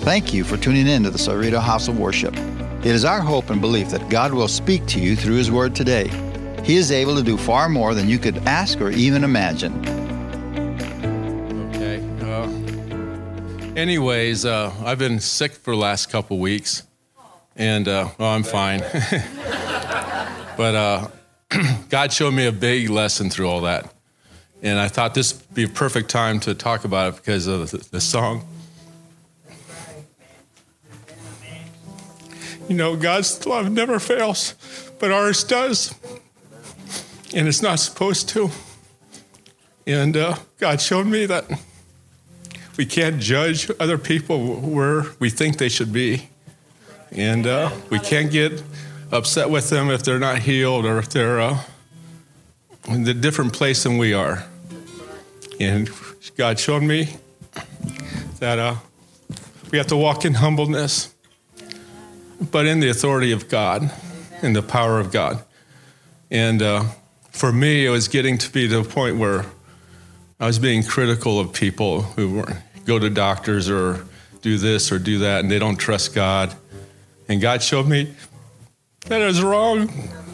Thank you for tuning in to the Cerrito House of Worship. It is our hope and belief that God will speak to you through His Word today. He is able to do far more than you could ask or even imagine. Okay. Anyways, I've been sick for the last couple weeks, and I'm fine. But God showed me a big lesson through all that. And I thought this would be a perfect time to talk about it because of the song. You know, God's love never fails, but ours does. And it's not supposed to. And God showed me that we can't judge other people where we think they should be. And we can't get upset with them if they're not healed or if they're in a different place than we are. And God showed me that we have to walk in humbleness, but in the authority of God, in the power of God. And for me, it was getting to be to the point where I was being critical of people who go to doctors or do this or do that, and they don't trust God. And God showed me that I was wrong.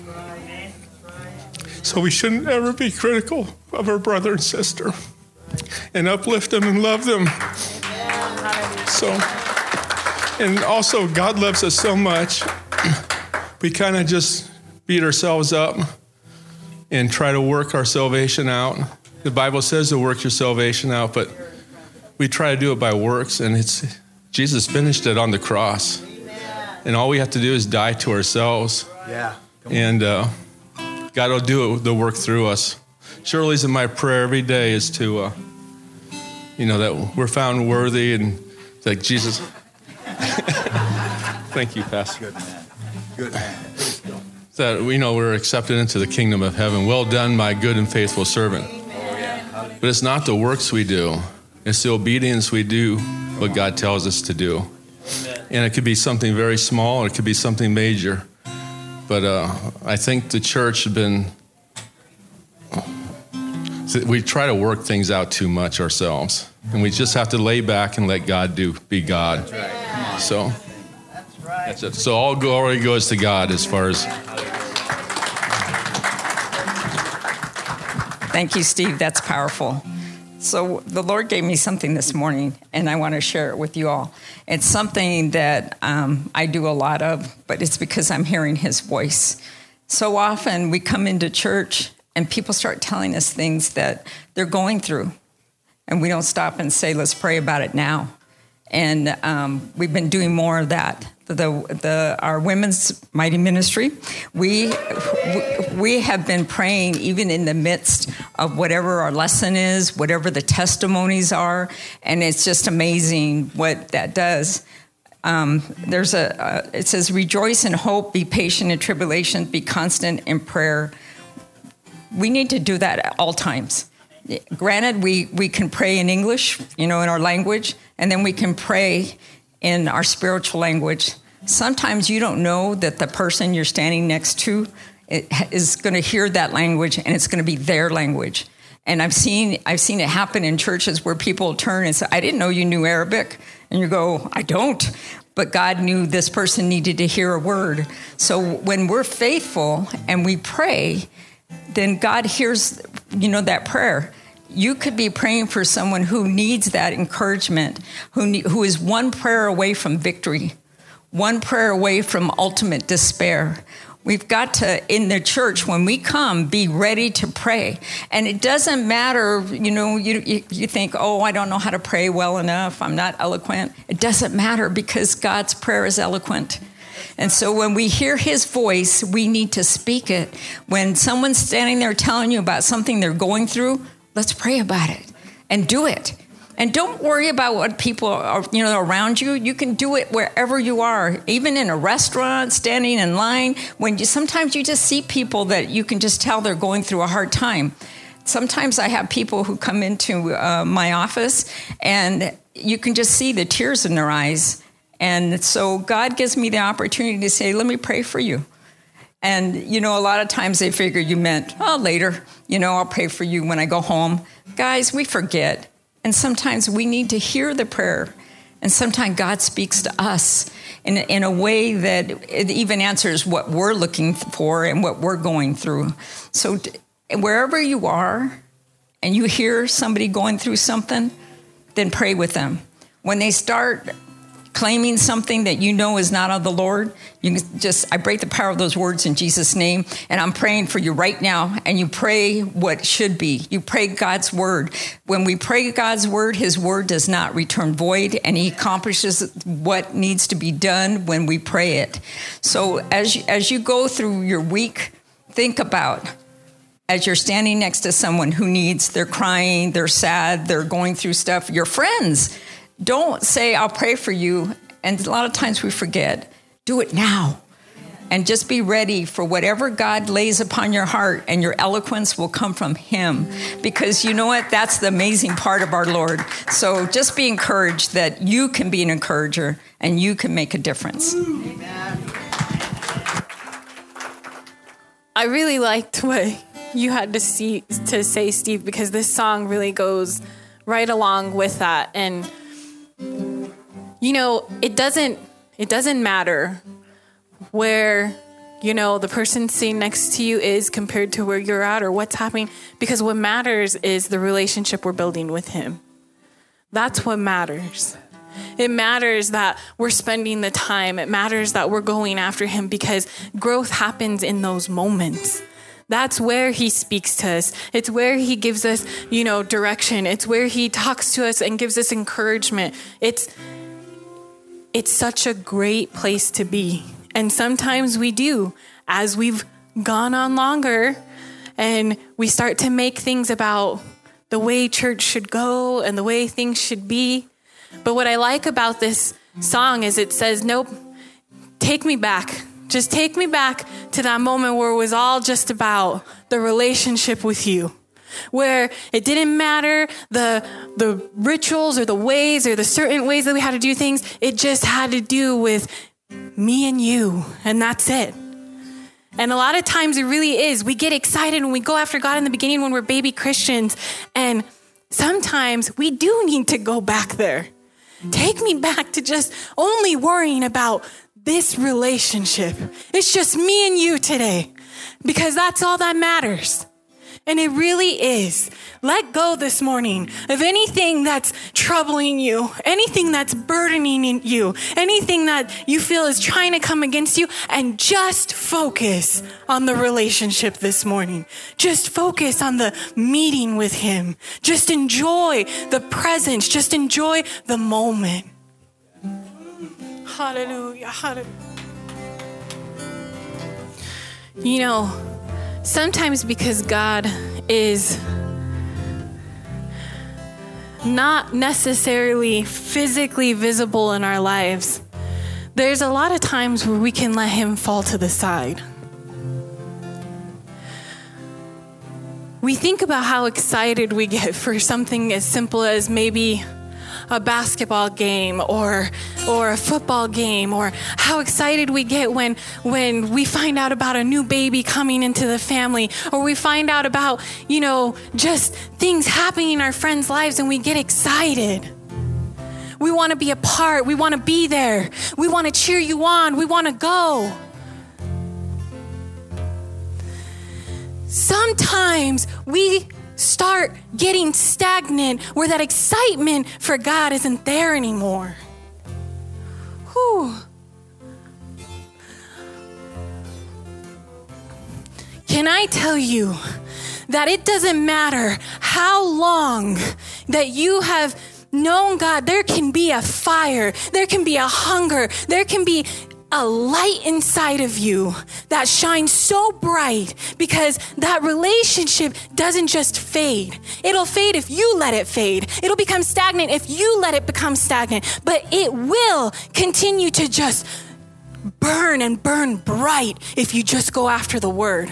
So we shouldn't ever be critical of our brother and sister and uplift them and love them. So, and also God loves us so much, we kind of just beat ourselves up and try to work our salvation out. The Bible says to work your salvation out, but we try to do it by works, and Jesus finished it on the cross. And all we have to do is die to ourselves. Yeah. And God will do the work through us. Shirley's in my prayer every day is to, that we're found worthy and that Jesus. Thank you, Pastor. Good man. Good man. That we're accepted into the kingdom of heaven. Well done, my good and faithful servant. But it's not the works we do. It's the obedience we do what God tells us to do. And it could be something very small, or it could be something major. But I think the church has been, we try to work things out too much ourselves. And we just have to lay back and let God be God. That's right. So that's it. So all glory goes to God as far as. Thank you, Steve. That's powerful. So the Lord gave me something this morning, and I want to share it with you all. It's something that I do a lot of, but it's because I'm hearing His voice. So often we come into church, and people start telling us things that they're going through, and we don't stop and say, let's pray about it now. And we've been doing more of that. Our women's mighty ministry, we have been praying even in the midst of whatever our lesson is, whatever the testimonies are, and it's just amazing what that does. It says, rejoice in hope, be patient in tribulation, be constant in prayer. We need to do that at all times. Granted, we can pray in English, in our language, and then we can pray in our spiritual language. Sometimes you don't know that the person you're standing next to is going to hear that language, and it's going to be their language. And I've seen it happen in churches where people turn and say, I didn't know you knew Arabic. And you go, I don't. But God knew this person needed to hear a word. So when we're faithful and we pray, then God hears, that prayer. You could be praying for someone who needs that encouragement, who is one prayer away from victory, one prayer away from ultimate despair. We've got to, in the church, when we come, be ready to pray. And it doesn't matter, you think, I don't know how to pray well enough. I'm not eloquent. It doesn't matter because God's prayer is eloquent. And so when we hear His voice, we need to speak it. When someone's standing there telling you about something they're going through, let's pray about it and do it. And don't worry about what people are, around you. You can do it wherever you are, even in a restaurant, standing in line. Sometimes you just see people that you can just tell they're going through a hard time. Sometimes I have people who come into my office, and you can just see the tears in their eyes. And so God gives me the opportunity to say, let me pray for you. And, a lot of times they figure you meant, later, I'll pray for you when I go home. Guys, we forget. And sometimes we need to hear the prayer. And sometimes God speaks to us in a way that it even answers what we're looking for and what we're going through. So wherever you are and you hear somebody going through something, then pray with them. When they start claiming something that you know is not of the Lord, you can I break the power of those words in Jesus' name, and I'm praying for you right now, and you pray what should be. You pray God's word. When we pray God's word, his word does not return void, and he accomplishes what needs to be done when we pray it. So as you go through your week, think about, as you're standing next to someone who they're crying, they're sad, they're going through stuff, your friends, don't say, I'll pray for you. And a lot of times we forget. Do it now. And just be ready for whatever God lays upon your heart, and your eloquence will come from him. Because you know what? That's the amazing part of our Lord. So just be encouraged that you can be an encourager and you can make a difference. Amen. I really liked what you had to say, Steve, because this song really goes right along with that. And you know, it doesn't matter where, you know, the person sitting next to you is compared to where you're at or what's happening, because what matters is the relationship we're building with him. That's what matters. It matters that we're spending the time. It matters that we're going after him, because growth happens in those moments. That's where he speaks to us. It's where he gives us, you know, direction. It's where he talks to us and gives us encouragement. It's such a great place to be. And sometimes we do, as we've gone on longer and we start to make things about the way church should go and the way things should be. But what I like about this song is it says, nope, take me back. Just take me back to that moment where it was all just about the relationship with you, where it didn't matter the rituals or the ways or the certain ways that we had to do things. It just had to do with me and you, and that's it. And a lot of times it really is. We get excited when we go after God in the beginning when we're baby Christians, and sometimes we do need to go back there. Take me back to just only worrying about this relationship. It's just me and you today, because that's all that matters. And it really is. Let go this morning of anything that's troubling you, anything that's burdening you, anything that you feel is trying to come against you, and just focus on the relationship this morning. Just focus on the meeting with him. Just enjoy the presence. Just enjoy the moment. Hallelujah, hallelujah. You know, sometimes because God is not necessarily physically visible in our lives, there's a lot of times where we can let him fall to the side. We think about how excited we get for something as simple as maybe a basketball game or a football game, or how excited we get when we find out about a new baby coming into the family, or we find out about, you know, just things happening in our friends' lives, and we get excited. We want to be a part. We want to be there. We want to cheer you on. We want to go. Sometimes we start getting stagnant where that excitement for God isn't there anymore. Whew. Can I tell you that it doesn't matter how long that you have known God, there can be a fire, there can be a hunger, there can be a light inside of you that shines so bright, because that relationship doesn't just fade. It'll fade if you let it fade. It'll become stagnant if you let it become stagnant. But it will continue to just burn and burn bright if you just go after the word.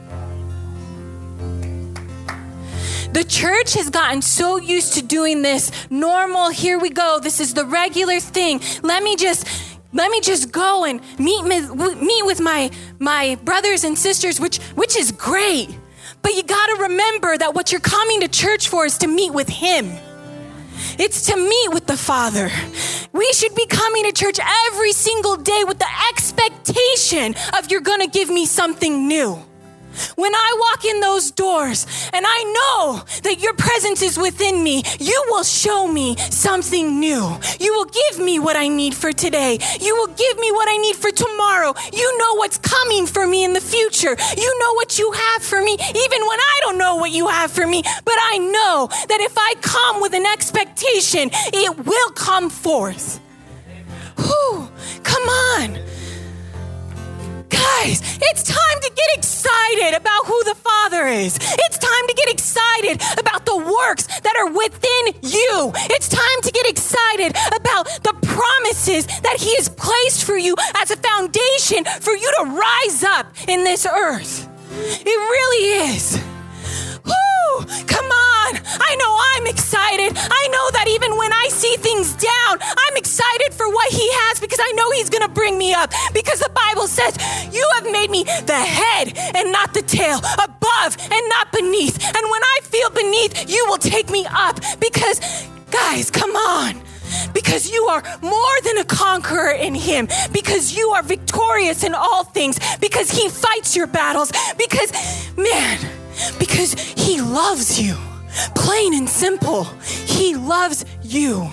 The church has gotten so used to doing this normal, here we go, this is the regular thing. Let me just go and meet with my brothers and sisters, which is great. But you got to remember that what you're coming to church for is to meet with him. It's to meet with the Father. We should be coming to church every single day with the expectation of you're going to give me something new. When I walk in those doors and I know that your presence is within me, you will show me something new. You will give me what I need for today. You will give me what I need for tomorrow. You know what's coming for me in the future. You know what you have for me, even when I don't know what you have for me. But I know that if I come with an expectation, it will come forth. Whew, come on. Guys, it's time to get excited about who the Father is. It's time to get excited about the works that are within you. It's time to get excited about the promises that He has placed for you as a foundation for you to rise up in this earth. It really is. Woo! Come on. I know I'm excited. I know that even when I see things down, I'm excited for what He has because I know He's going to bring me up. Because the Bible says, you have made me the head and not the tail, above and not beneath. And when I feel beneath, you will take me up. Because, guys, come on. Because you are more than a conqueror in Him. Because you are victorious in all things. Because He fights your battles. Because He loves you. Plain and simple. He loves you.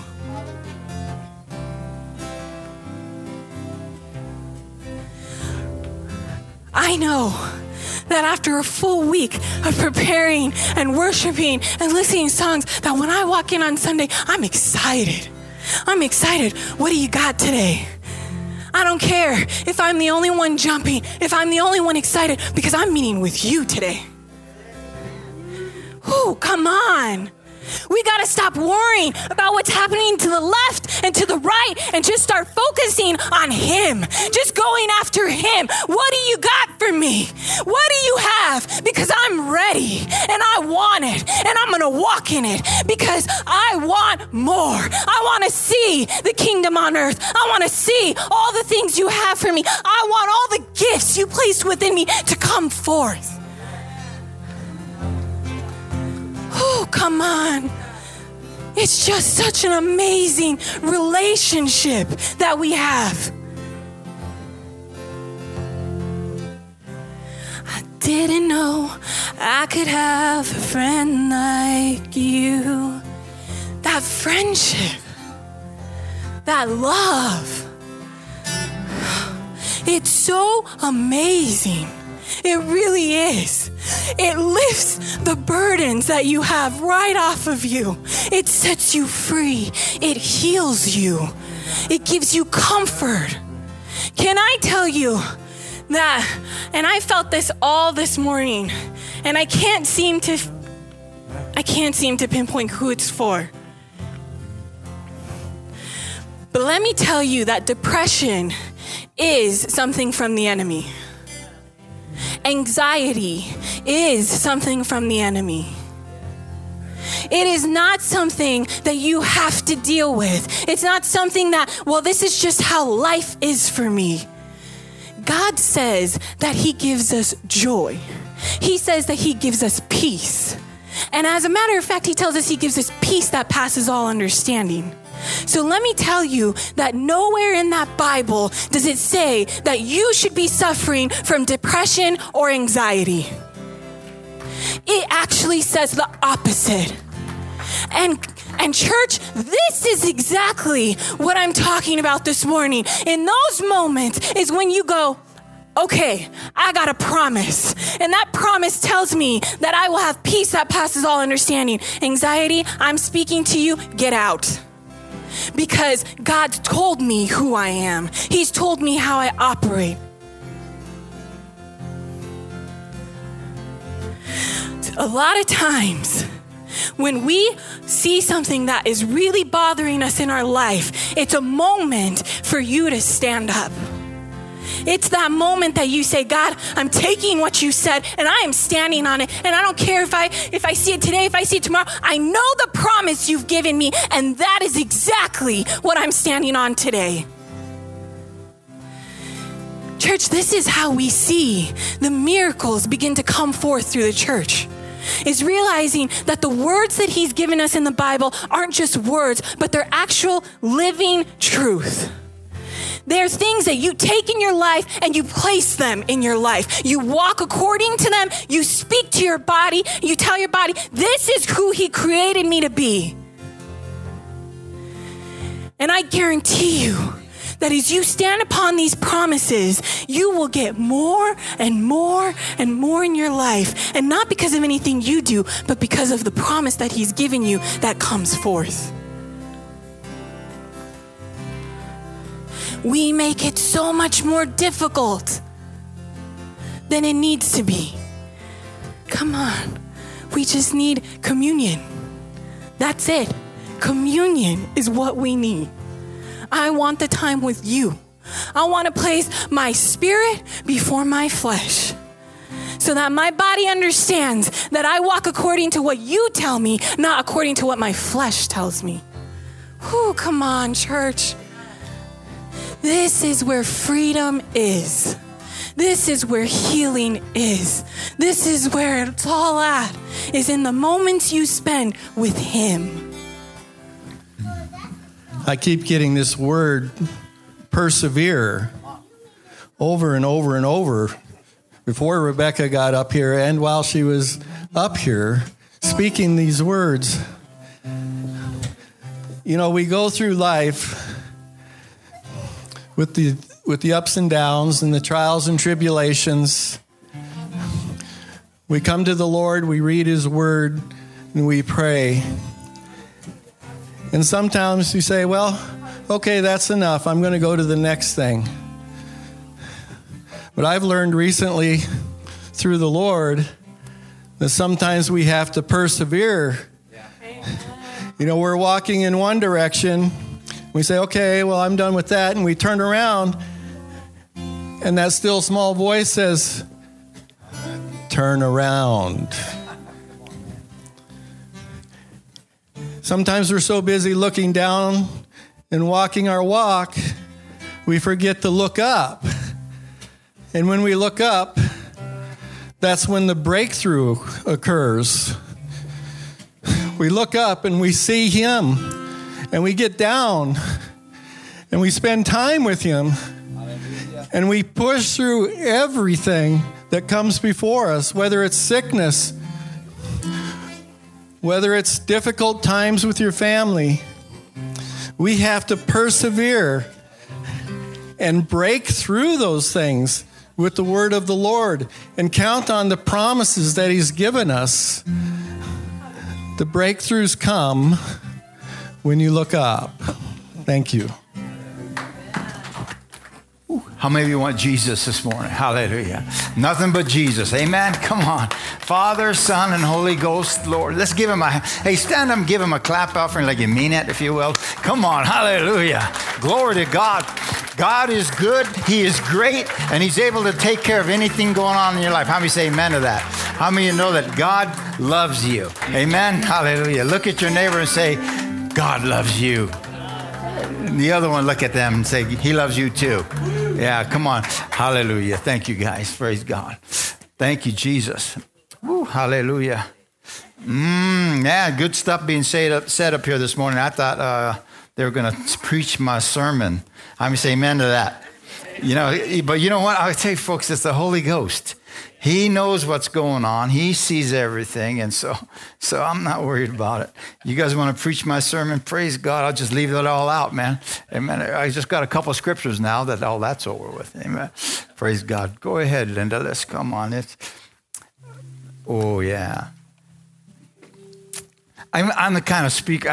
I know that after a full week of preparing and worshiping and listening to songs, that when I walk in on Sunday, I'm excited. I'm excited. What do you got today? I don't care if I'm the only one jumping, if I'm the only one excited, because I'm meeting with you today. Ooh, come on. We got to stop worrying about what's happening to the left and to the right and just start focusing on Him. Just going after Him. What do you got for me? What do you have? Because I'm ready and I want it and I'm going to walk in it because I want more. I want to see the kingdom on earth. I want to see all the things you have for me. I want all the gifts you placed within me to come forth. Oh, come on. It's just such an amazing relationship that we have. I didn't know I could have a friend like you. That friendship, that love. It's so amazing. It really is. It lifts the burdens that you have right off of you. It sets you free. It heals you. It gives you comfort. Can I tell you that, and I felt this all this morning, and I can't seem to pinpoint who it's for. But let me tell you that depression is something from the enemy. Anxiety is something from the enemy. It is not something that you have to deal with. It's not something that, well, this is just how life is for me. God says that He gives us joy. He says that He gives us peace. And as a matter of fact, He tells us He gives us peace that passes all understanding. So let me tell you that nowhere in that Bible does it say that you should be suffering from depression or anxiety. It actually says the opposite. And church, this is exactly what I'm talking about this morning. In those moments is when you go, okay, I got a promise. And that promise tells me that I will have peace that passes all understanding. Anxiety, I'm speaking to you, get out. Because God told me who I am. He's told me how I operate. A lot of times, when we see something that is really bothering us in our life, it's a moment for you to stand up. It's that moment that you say, God, I'm taking what you said and I am standing on it. And I don't care if I see it today, if I see it tomorrow. I know the promise you've given me, and that is exactly what I'm standing on today. Church, this is how we see the miracles begin to come forth through the church. is realizing that the words that he's given us in the Bible aren't just words, but they're actual living truth. There's things that you take in your life and you place them in your life. You walk according to them. You speak to your body. You tell your body, this is who he created me to be. And I guarantee you that as you stand upon these promises, you will get more and more and more in your life. And not because of anything you do, but because of the promise that he's given you that comes forth. We make it so much more difficult than it needs to be. Come on. We just need communion. That's it. Communion is what we need. I want the time with you. I want to place my spirit before my flesh so that my body understands that I walk according to what you tell me, not according to what my flesh tells me. Whew, come on, church. This is where freedom is. This is where healing is. This is where it's all at, is in the moments you spend with him. I keep getting this word, persevere, over and over and over. Before Rebecca got up here and while she was up here speaking these words. You know, we go through life with the ups and downs and the trials and tribulations. We come to the Lord, we read his word, and we pray. And sometimes you say, well, okay, that's enough. I'm going to go to the next thing. But I've learned recently through the Lord that sometimes we have to persevere. You know, we're walking in one direction. We say, okay, well, I'm done with that. And we turn around, and that still small voice says, turn around. Sometimes we're so busy looking down and walking our walk, we forget to look up. And when we look up, that's when the breakthrough occurs. We look up and we see him, and we get down, and we spend time with him, and we push through everything that comes before us, whether it's sickness, whether it's difficult times with your family. We have to persevere and break through those things with the word of the Lord and count on the promises that he's given us. The breakthroughs come when you look up. Thank you. How many of you want Jesus this morning? Hallelujah. Nothing but Jesus. Amen. Come on. Father, Son, and Holy Ghost, Lord. Let's give him hey, stand up and give him a clap offering like you mean it, if you will. Come on. Hallelujah. Glory to God. God is good. He is great. And he's able to take care of anything going on in your life. How many say amen to that? How many of you know that God loves you? Amen. Hallelujah. Look at your neighbor and say, God loves you. The other one, look at them and say, he loves you too. Yeah, come on. Hallelujah. Thank you, guys. Praise God. Thank you, Jesus. Woo, hallelujah. Yeah, good stuff being said up here this morning. I thought they were going to preach my sermon. I'm going to say amen to that. You know, but you know what? I'll tell you, folks, it's the Holy Ghost. He knows what's going on. He sees everything. And so I'm not worried about it. You guys want to preach my sermon? Praise God. I'll just leave it all out, man. Amen. I just got a couple of scriptures now that all that's over with. Amen. Praise God. Go ahead, Linda. Let's come on. Oh, yeah. I'm the kind of speaker.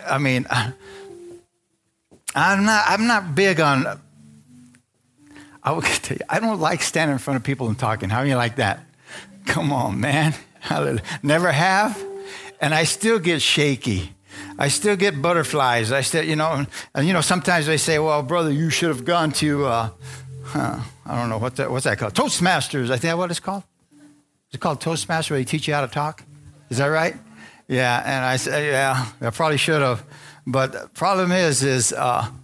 I'm not big on... I will tell you, I don't like standing in front of people and talking. How do you like that? Come on, man. Hallelujah. Never have. And I still get shaky. I still get butterflies. I still, sometimes they say, well, brother, you should have gone to, I don't know, what's that called? Toastmasters. I think that's what it's called. Is it called Toastmasters, where they teach you how to talk? Is that right? Yeah. And I say, yeah, I probably should have. But the problem is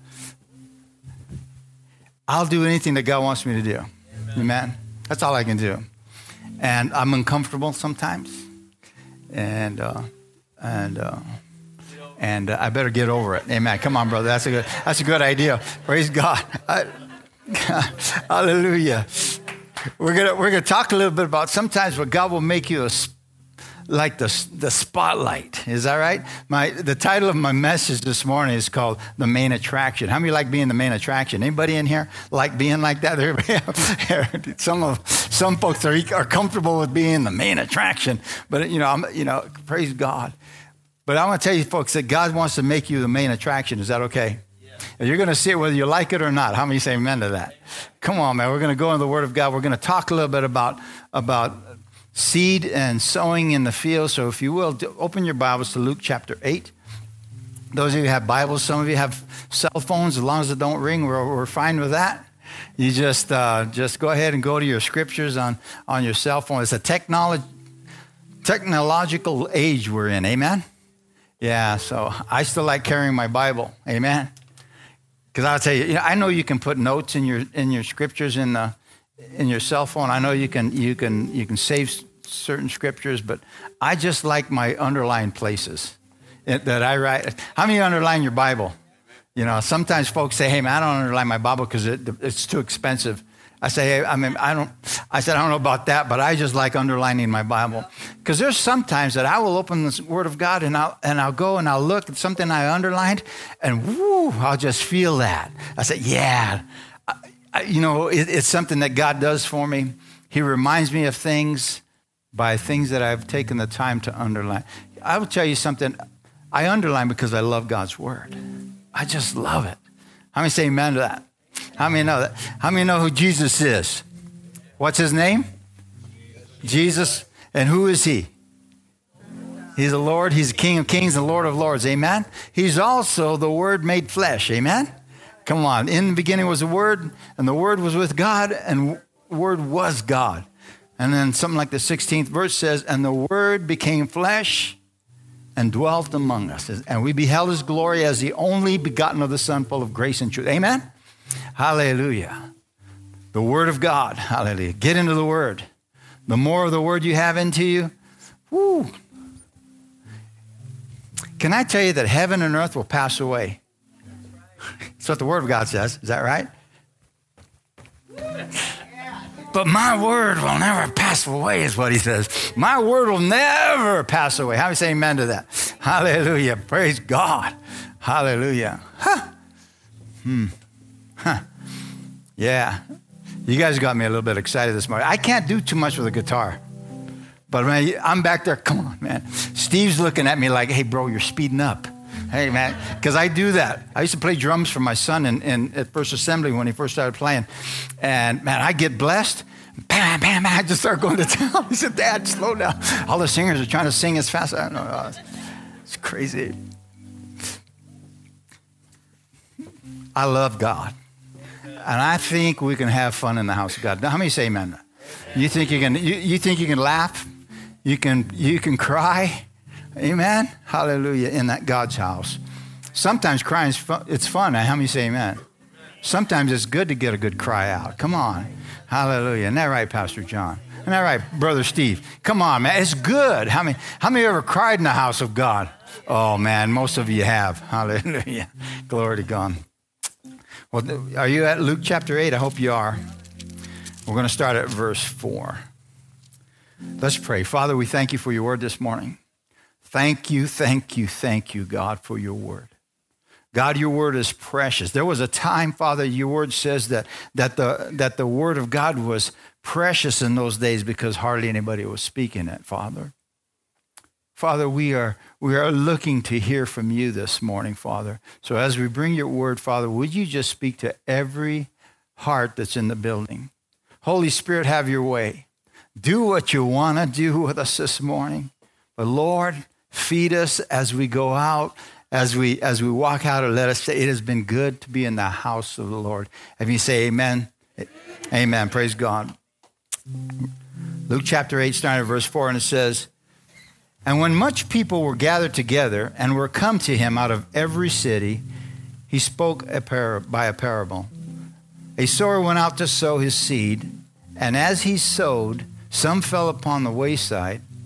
I'll do anything that God wants me to do. Amen. That's all I can do. And I'm uncomfortable sometimes. And I better get over it. Amen. Come on, brother. That's a good idea. Praise God. Hallelujah. We're gonna talk a little bit about sometimes what God will make you like the spotlight. Is that right? The title of my message this morning is called The Main Attraction. How many like being the main attraction? Anybody in here like being like that? Some folks are comfortable with being the main attraction, but praise God. But I want to tell you folks that God wants to make you the main attraction. Is that okay? Yeah. You're going to see it whether you like it or not. How many say amen to that? Come on, man. We're going to go into the Word of God. We're going to talk a little bit about seed and sowing in the field. So if you will, open your Bibles to Luke chapter 8. Those of you who have Bibles, some of you have cell phones. As long as it don't ring, we're fine with that. You just go ahead and go to your scriptures on your cell phone. It's a technological age we're in. Amen? Yeah, so I still like carrying my Bible. Amen? Because I'll tell you, I know you can put notes in your scriptures in your cell phone. I know you can save certain scriptures, but I just like my underlined places that I write. How many underline your Bible? Sometimes folks say, "Hey, man, I don't underline my Bible because it's too expensive." I say, "Hey, I don't know about that, but I just like underlining my Bible because there's sometimes that I will open the Word of God and I'll go and I'll look at something I underlined, and whoo, I'll just feel that. I say, yeah." It's something that God does for me. He reminds me of things by things that I've taken the time to underline. I will tell you something. I underline because I love God's Word. I just love it. How many say amen to that? How many know that? How many know who Jesus is? What's his name? Jesus. And who is he? He's the Lord. He's the King of Kings and Lord of Lords. Amen? He's also the Word made flesh. Amen? Come on. In the beginning was the Word, and the Word was with God, and the Word was God. And then something like the 16th verse says, and the Word became flesh and dwelt among us. And we beheld his glory as the only begotten of the Son, full of grace and truth. Amen? Hallelujah. The Word of God. Hallelujah. Get into the Word. The more of the Word you have into you, whoo. Can I tell you that heaven and earth will pass away? That's what the Word of God says. Is that right? But my word will never pass away, is what he says. My word will never pass away. How do you say amen to that? Hallelujah. Praise God. Hallelujah. Yeah. You guys got me a little bit excited this morning. I can't do too much with a guitar. But man, I'm back there. Come on, man. Steve's looking at me like, hey, bro, you're speeding up. Hey, man, because I do that. I used to play drums for my son at First Assembly when he first started playing. And, man, I get blessed. Bam, bam, bam. I just start going to town. He said, Dad, slow down. All the singers are trying to sing as fast. I don't know. It's crazy. I love God. And I think we can have fun in the house of God. Now, how many say amen? You think you can laugh? You can cry? Amen? Hallelujah, in that God's house. Sometimes crying, it's fun. How many say amen? Sometimes it's good to get a good cry out. Come on. Hallelujah. Isn't that right, Pastor John? Isn't that right, Brother Steve? Come on, man. It's good. How many ever cried in the house of God? Oh, man, most of you have. Hallelujah. Glory to God. Well, are you at Luke chapter 8? I hope you are. We're going to start at verse 4. Let's pray. Father, we thank you for your word this morning. Thank you, God, for your word. God, your word is precious. There was a time, Father, your word says that the word of God was precious in those days because hardly anybody was speaking it, Father. Father, we are looking to hear from you this morning, Father. So as we bring your word, Father, would you just speak to every heart that's in the building? Holy Spirit, have your way. Do what you want to do with us this morning. But Lord, feed us as we go out, as we walk out, or let us say, it has been good to be in the house of the Lord. Have you say amen? Amen. Praise God. Luke chapter 8, starting at verse 4, and it says, and when much people were gathered together and were come to him out of every city, he spoke by a parable. A sower went out to sow his seed, and as he sowed, some fell upon the wayside,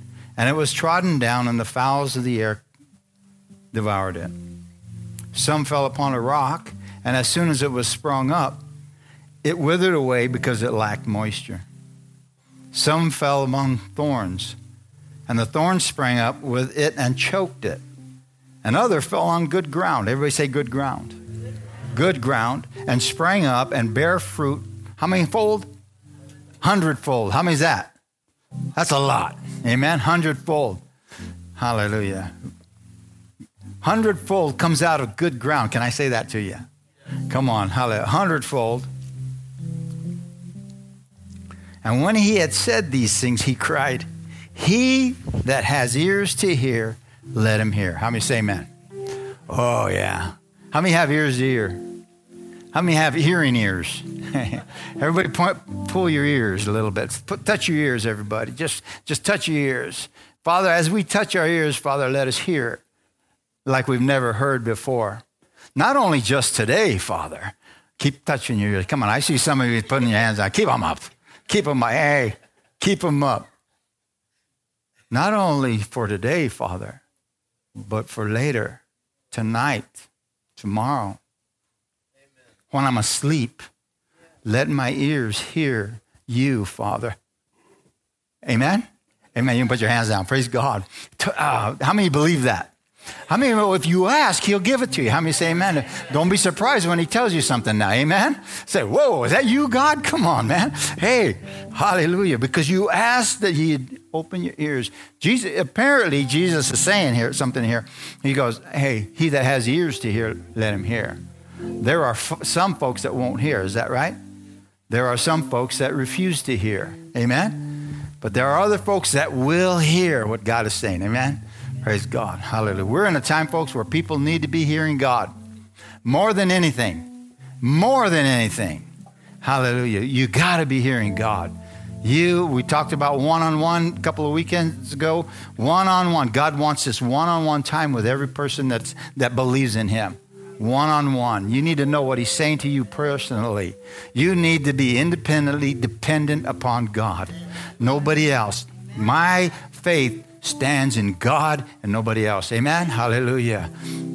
and it was trodden down, and the fowls of the air devoured it. Some fell upon a rock, and as soon as it was sprung up, it withered away because it lacked moisture. Some fell among thorns, and the thorns sprang up with it and choked it. And other fell on good ground. Everybody say good ground. Good ground, and sprang up and bare fruit. How many fold? 100-fold. How many is that? That's a lot. Amen? 100-fold. Hallelujah. 100-fold comes out of good ground. Can I say that to you? Come on. Hallelujah. 100-fold. And when he had said these things, he cried, "He that has ears to hear, let him hear." How many say amen? Oh, yeah. How many have ears to hear? How many have hearing ears? Everybody pull your ears a little bit. Touch your ears, everybody. Just touch your ears. Father, as we touch our ears, Father, let us hear like we've never heard before. Not only just today, Father. Keep touching your ears. Come on, I see some of you putting your hands out. Keep them up. Keep them up. Hey, keep them up. Not only for today, Father, but for later, tonight, tomorrow. Amen. When I'm asleep, let my ears hear you, Father. Amen? Amen. You can put your hands down. Praise God. How many believe that? How many know if you ask, he'll give it to you? How many say amen? Don't be surprised when he tells you something now. Amen? Say, whoa, is that you, God? Come on, man. Hey, hallelujah. Because you asked that he'd open your ears. Apparently, Jesus is saying here something here. He goes, hey, he that has ears to hear, let him hear. There are some folks that won't hear. Is that right? There are some folks that refuse to hear. Amen? But there are other folks that will hear what God is saying. Amen? Praise God. Hallelujah. We're in a time, folks, where people need to be hearing God. More than anything. More than anything. Hallelujah. You got to be hearing God. We talked about one-on-one a couple of weekends ago. One-on-one. God wants this one-on-one time with every person that believes in him. One-on-one. You need to know what he's saying to you personally. You need to be independently dependent upon God. Nobody else. My faith stands in God and nobody else. Amen? Hallelujah.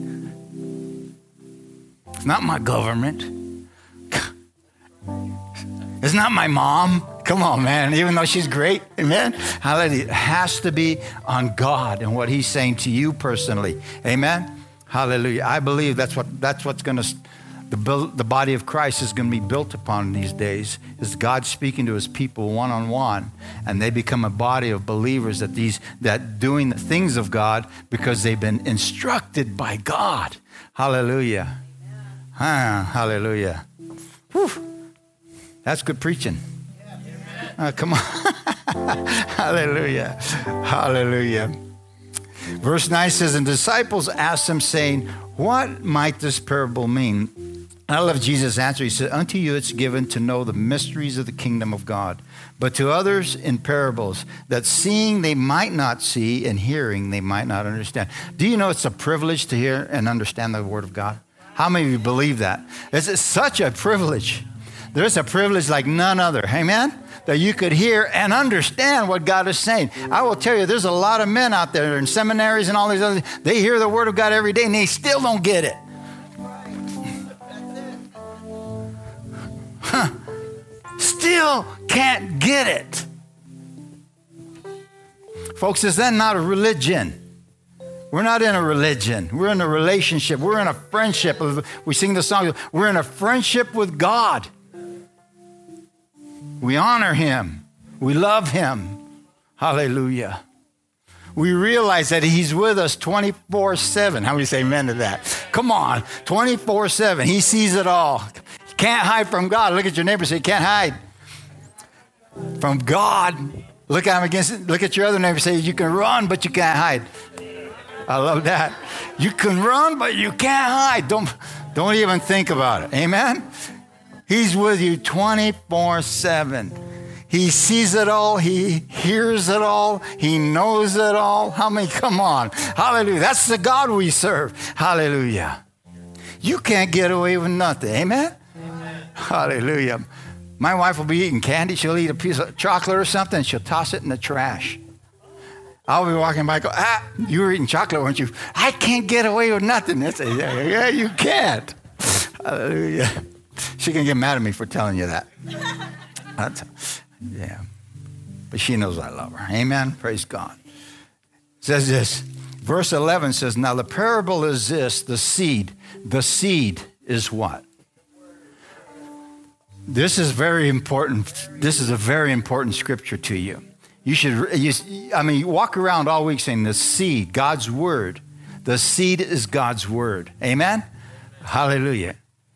It's not my government. It's not my mom. Come on, man. Even though she's great. Amen? Hallelujah. It has to be on God and what he's saying to you personally. Amen? Hallelujah. I believe that's what's going to... The body of Christ is going to be built upon these days, is God speaking to his people one-on-one, and they become a body of believers that doing the things of God because they've been instructed by God. Hallelujah. Hallelujah. Whew. That's good preaching. Come on. Hallelujah. Hallelujah. Verse 9 says, and disciples asked him, saying, what might this parable mean? I love Jesus' answer. He said, unto you it's given to know the mysteries of the kingdom of God, but to others in parables, that seeing they might not see, and hearing they might not understand. Do you know it's a privilege to hear and understand the word of God? How many of you believe that? It's such a privilege. There's a privilege like none other. Amen? That you could hear and understand what God is saying. I will tell you, there's a lot of men out there in seminaries and all these other things. They hear the word of God every day and they still don't get it. Still can't get it. Folks, is that not a religion? We're not in a religion. We're in a relationship. We're in a friendship. We sing the song, we're in a friendship with God. We honor him. We love him. Hallelujah. We realize that he's with us 24/7. How many say amen to that? Come on, 24/7. He sees it all. Can't hide from God. Look at your neighbor and say, you can't hide from God. Look at him against it. Look at your other neighbor and say, you can run, but you can't hide. I love that. You can run, but you can't hide. Don't even think about it. Amen? He's with you 24/7. He sees it all. He hears it all. He knows it all. How many? Come on. Hallelujah. That's the God we serve. Hallelujah. You can't get away with nothing. Amen? Hallelujah. My wife will be eating candy. She'll eat a piece of chocolate or something. She'll toss it in the trash. I'll be walking by, go, you were eating chocolate, weren't you? I can't get away with nothing. I say, yeah, you can't. Hallelujah. She can get mad at me for telling you that. Yeah. But she knows I love her. Amen. Praise God. It says this. Verse 11 says, now the parable is this, the seed. The seed is what? This is very important. This is a very important scripture to you. You walk around all week saying the seed, God's word. The seed is God's word. Amen? Hallelujah.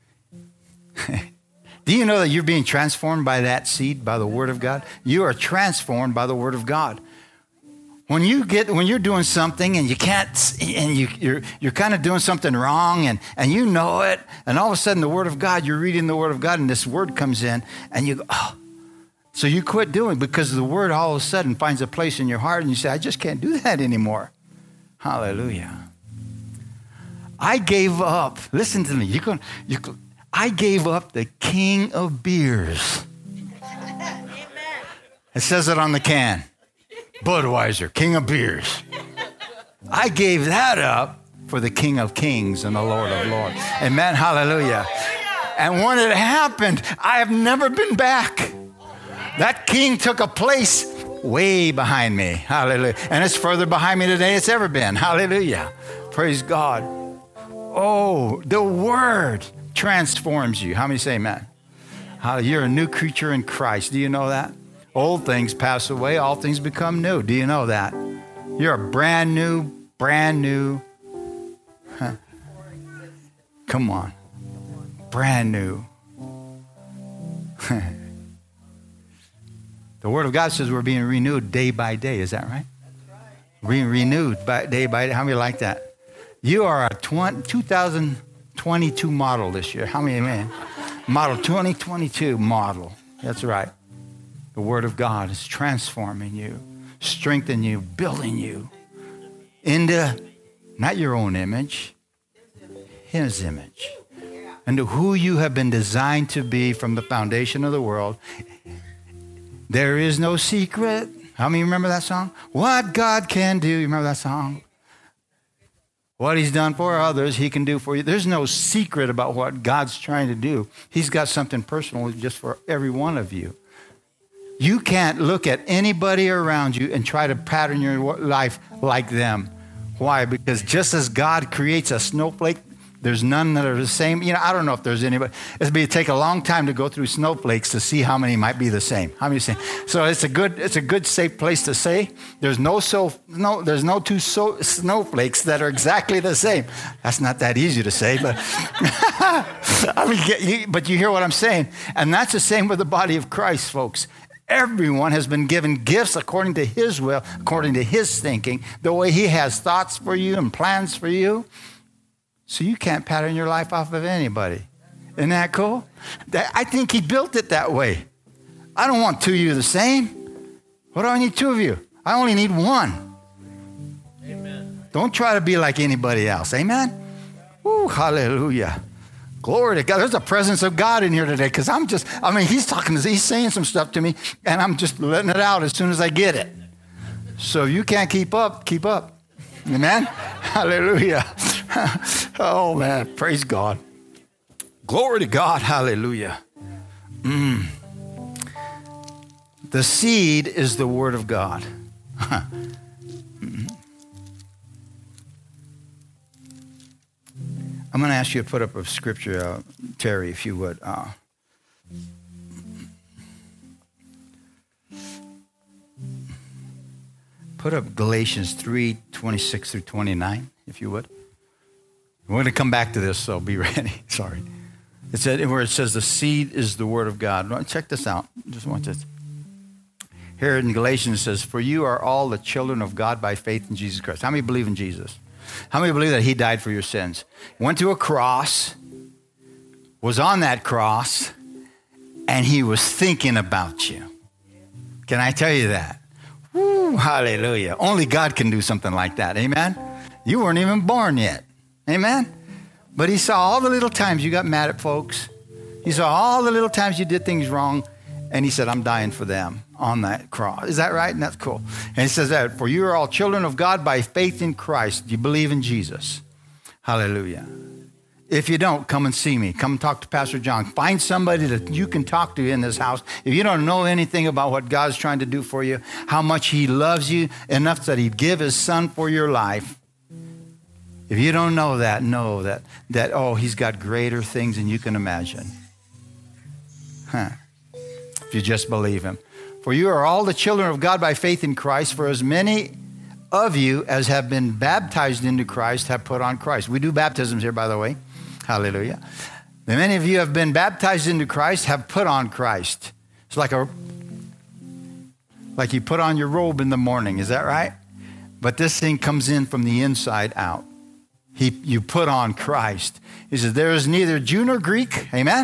Do you know that you're being transformed by that seed, by the word of God? You are transformed by the word of God. When you're doing something and you can't, and you're kind of doing something wrong and you know it, and all of a sudden the word of God, you're reading the word of God and this word comes in and you go, oh. So you quit doing because the word all of a sudden finds a place in your heart and you say, I just can't do that anymore. Hallelujah. I gave up. Listen to me. I gave up the king of beers. Amen. It says it on the can. Budweiser, king of beers. I gave that up for the King of Kings and the Lord of Lords. Amen. Hallelujah. And when it happened, I have never been back. That king took a place way behind me. Hallelujah. And it's further behind me today it's ever been. Hallelujah. Praise God. Oh, the word transforms you. How many say amen? You're a new creature in Christ. Do you know that? Old things pass away. All things become new. Do you know that? You're a brand new. Huh. Come on. Brand new. The Word of God says we're being renewed day by day. Is that right? Being renewed day by day. How many like that? You are a 2022 model this year. How many, man? Model 2022 model. That's right. The Word of God is transforming you, strengthening you, building you into not your own image, His image. Into who you have been designed to be from the foundation of the world. There is no secret. How many remember that song? What God can do. You remember that song? What He's done for others, He can do for you. There's no secret about what God's trying to do. He's got something personal just for every one of you. You can't look at anybody around you and try to pattern your life like them. Why? Because just as God creates a snowflake, there's none that are the same. You know, I don't know if there's anybody. It'd take a long time to go through snowflakes to see how many might be the same. How many say? So it's a good safe place to say there's no two snowflakes that are exactly the same. That's not that easy to say, but but you hear what I'm saying, and that's the same with the body of Christ, folks. Everyone has been given gifts according to His will, according to His thinking, the way He has thoughts for you and plans for you. So you can't pattern your life off of anybody. Isn't that cool? I think He built it that way. I don't want two of you the same. What do I need two of you? I only need one. Amen. Don't try to be like anybody else. Amen? Woo, hallelujah. Glory to God. There's a presence of God in here today because He's saying some stuff to me and I'm just letting it out as soon as I get it. So if you can't keep up, keep up. Amen? Hallelujah. Oh, man. Praise God. Glory to God. Hallelujah. The seed is the Word of God. I'm going to ask you to put up a scripture, Terry, if you would. Put up Galatians 3:26 through 29, if you would. We're going to come back to this, so be ready. Sorry. It said where it says the seed is the Word of God. Check this out. Just watch this. Here in Galatians it says, for you are all the children of God by faith in Jesus Christ. How many believe in Jesus? How many believe that He died for your sins? Went to a cross, was on that cross, and He was thinking about you. Can I tell you that? Woo, hallelujah. Only God can do something like that. Amen? You weren't even born yet. Amen? But He saw all the little times you got mad at folks. He saw all the little times you did things wrong. And He said, I'm dying for them. on that cross. Is that right? And that's cool. And it says that, for you are all children of God by faith in Christ. You believe in Jesus. Hallelujah. If you don't, come and see me. Come talk to Pastor John. Find somebody that you can talk to in this house. If you don't know anything about what God's trying to do for you, how much he loves you enough that he'd give his son for your life. If you don't know that, oh, he's got greater things than you can imagine. If you just believe him. For you are all the children of God by faith in Christ. For as many of you as have been baptized into Christ have put on Christ. We do baptisms here, by the way. Hallelujah. And many of you have been baptized into Christ, have put on Christ. It's like you put on your robe in the morning. Is that right? But this thing comes in from the inside out. You put on Christ. He says, there is neither Jew nor Greek. Amen?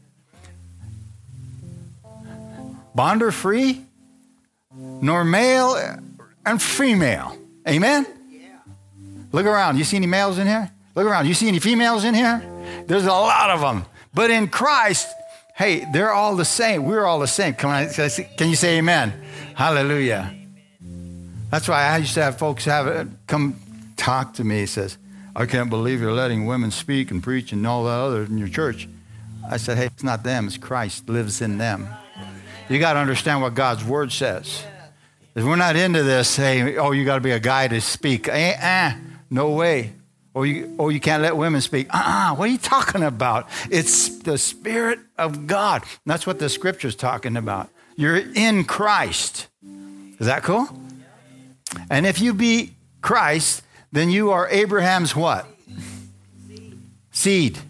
Bond or free, nor male and female. Amen? Yeah. Look around. You see any males in here? Look around. You see any females in here? There's a lot of them. But in Christ, hey, they're all the same. We're all the same. Can you say amen? Hallelujah. That's why I used to have folks come talk to me. He says, I can't believe you're letting women speak and preach and all that other in your church. I said, hey, it's not them. It's Christ lives in them. You got to understand what God's word says. If we're not into this, hey, oh, you got to be a guy to speak. No way. Or you can't let women speak. What are you talking about? It's the Spirit of God. And that's what the Scripture's talking about. You're in Christ. Is that cool? And if you be Christ, then you are Abraham's what? Seed.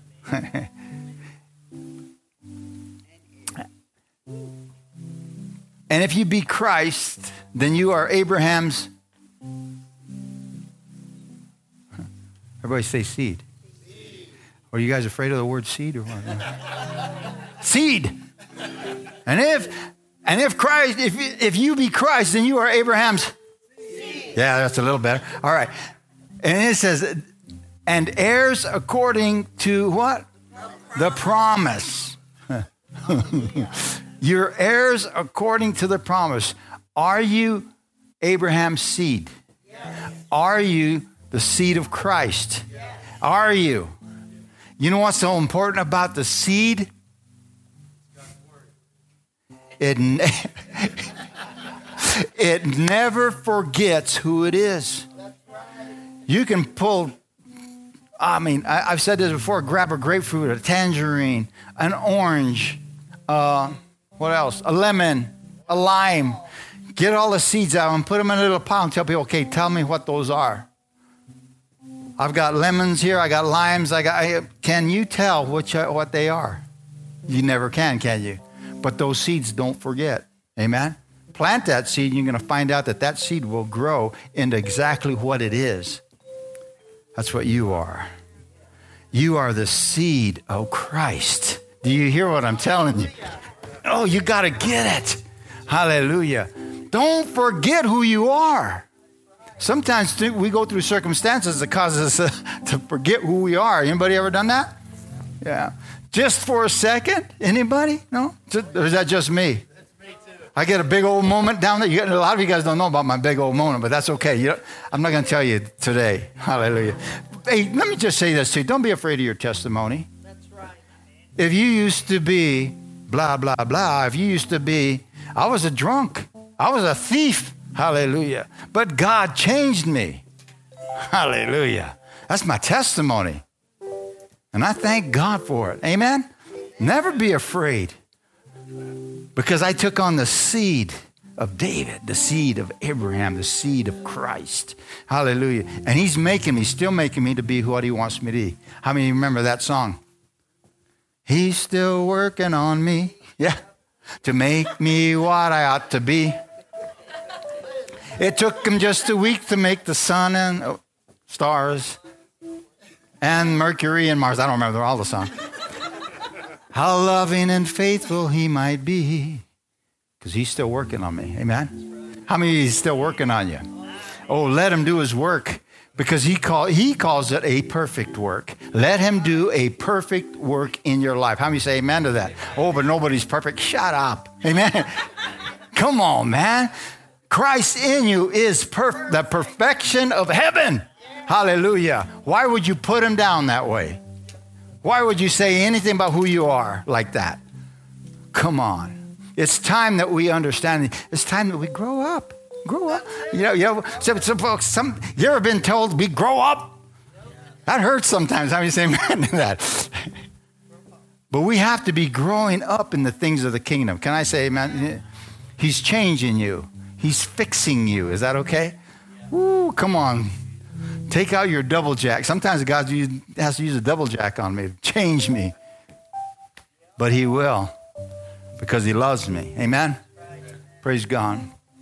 And if you be Christ, then you are Abraham's. Everybody say seed. Are you guys afraid of the word seed or what? Seed. And if Christ, if you be Christ, then you are Abraham's seed. Yeah, that's a little better. All right. And it says, and heirs according to what? The promise. You're heirs according to the promise. Are you Abraham's seed? Yes. Are you the seed of Christ? Yes. Are you? You know what's so important about the seed? It never forgets who it is. You can pull, I've said this before, grab a grapefruit, a tangerine, an orange, what else? A lemon, a lime. Get all the seeds out and put them in a little pile and tell people, okay, tell me what those are. I've got lemons here. I got limes. Can you tell what they are? You never can you? But those seeds don't forget. Amen? Plant that seed, and you're going to find out that seed will grow into exactly what it is. That's what you are. You are the seed of Christ. Do you hear what I'm telling you? Oh, you got to get it. Hallelujah. Don't forget who you are. Sometimes we go through circumstances that cause us to forget who we are. Anybody ever done that? Yeah. Just for a second? Anybody? No? Or is that just me? I get a big old moment down there. A lot of you guys don't know about my big old moment, but that's okay. I'm not going to tell you today. Hallelujah. Hey, let me just say this to you. Don't be afraid of your testimony. That's right. If you used to be blah, blah, blah. If you used to be, I was a drunk. I was a thief. Hallelujah. But God changed me. Hallelujah. That's my testimony. And I thank God for it. Amen? Never be afraid. Because I took on the seed of David, the seed of Abraham, the seed of Christ. Hallelujah. And he's still making me to be what he wants me to be. How many remember that song? He's still working on me. Yeah. To make me what I ought to be. It took him just a week to make the sun and stars and Mercury and Mars. I don't remember all the songs. How loving and faithful he might be. Because he's still working on me. Amen? How many of you is still working on you? Oh, let him do his work. Because he calls it a perfect work. Let him do a perfect work in your life. How many say amen to that? Oh, but nobody's perfect. Shut up. Amen? Come on, man. Christ in you is the perfection of heaven. Hallelujah. Why would you put him down that way? Why would you say anything about who you are like that? Come on. It's time that we understand. It's time that we grow up. Grow up. You know, some folks, you ever been told we grow up? That hurts sometimes. How many say amen to that? But we have to be growing up in the things of the kingdom. Can I say amen? He's changing you. He's fixing you. Is that okay? Woo, come on. Take out your double jack. Sometimes God has to use a double jack on me to change me. But he will because he loves me. Amen? Praise God.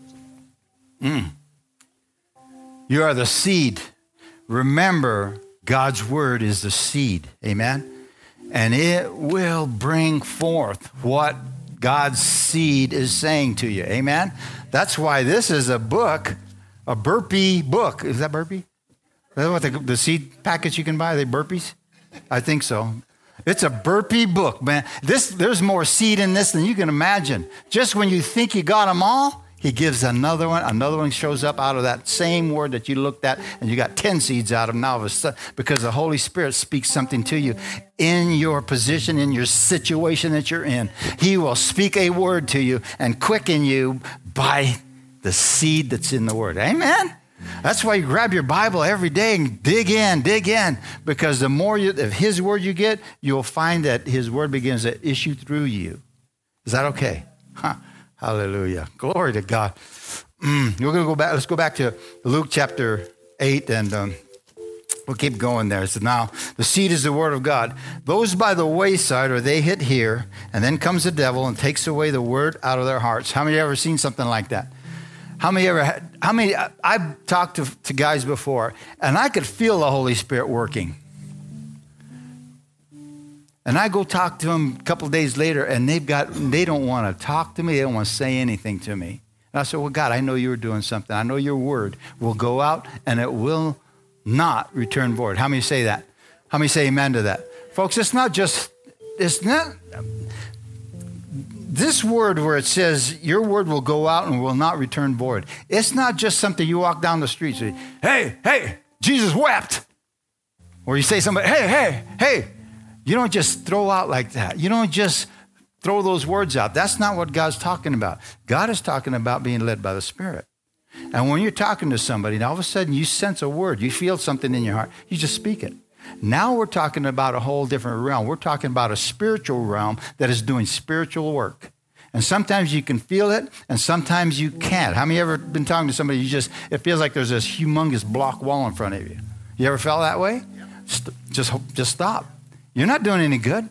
You are the seed. Remember, God's word is the seed. Amen? And it will bring forth what God's seed is saying to you. Amen? That's why this is a book, a burpee book. Is that burpee? Is that what the seed packets you can buy? Are they burpees? I think so. It's a burpee book, man. There's more seed in this than you can imagine. Just when you think you got them all, he gives another one. Another one shows up out of that same word that you looked at, and you got 10 seeds out of them now of a sudden, because the Holy Spirit speaks something to you in your position, in your situation that you're in. He will speak a word to you and quicken you by the seed that's in the word. Amen? That's why you grab your Bible every day and dig in, because the more of his word you get, you'll find that his word begins to issue through you. Is that okay? Huh. Hallelujah. Glory to God. We're going to go back. Let's go back to Luke chapter 8, and we'll keep going there. So now, the seed is the word of God. Those by the wayside, or they hit here, and then comes the devil and takes away the word out of their hearts. How many have ever seen something like that? I've talked to guys before, and I could feel the Holy Spirit working. And I go talk to them a couple of days later, and they don't want to talk to me. They don't want to say anything to me. And I said, well, God, I know you were doing something. I know your word will go out, and it will not return void. How many say that? How many say amen to that? Folks, it's not this word where it says your word will go out and will not return void. It's not just something you walk down the street and say, hey, Jesus wept. Or you say to somebody, hey. You don't just throw out like that. You don't just throw those words out. That's not what God's talking about. God is talking about being led by the Spirit. And when you're talking to somebody, and all of a sudden you sense a word, you feel something in your heart, you just speak it. Now we're talking about a whole different realm. We're talking about a spiritual realm that is doing spiritual work. And sometimes you can feel it, and sometimes you can't. How many ever been talking to somebody, it feels like there's this humongous block wall in front of you? You ever felt that way? Just stop. You're not doing any good.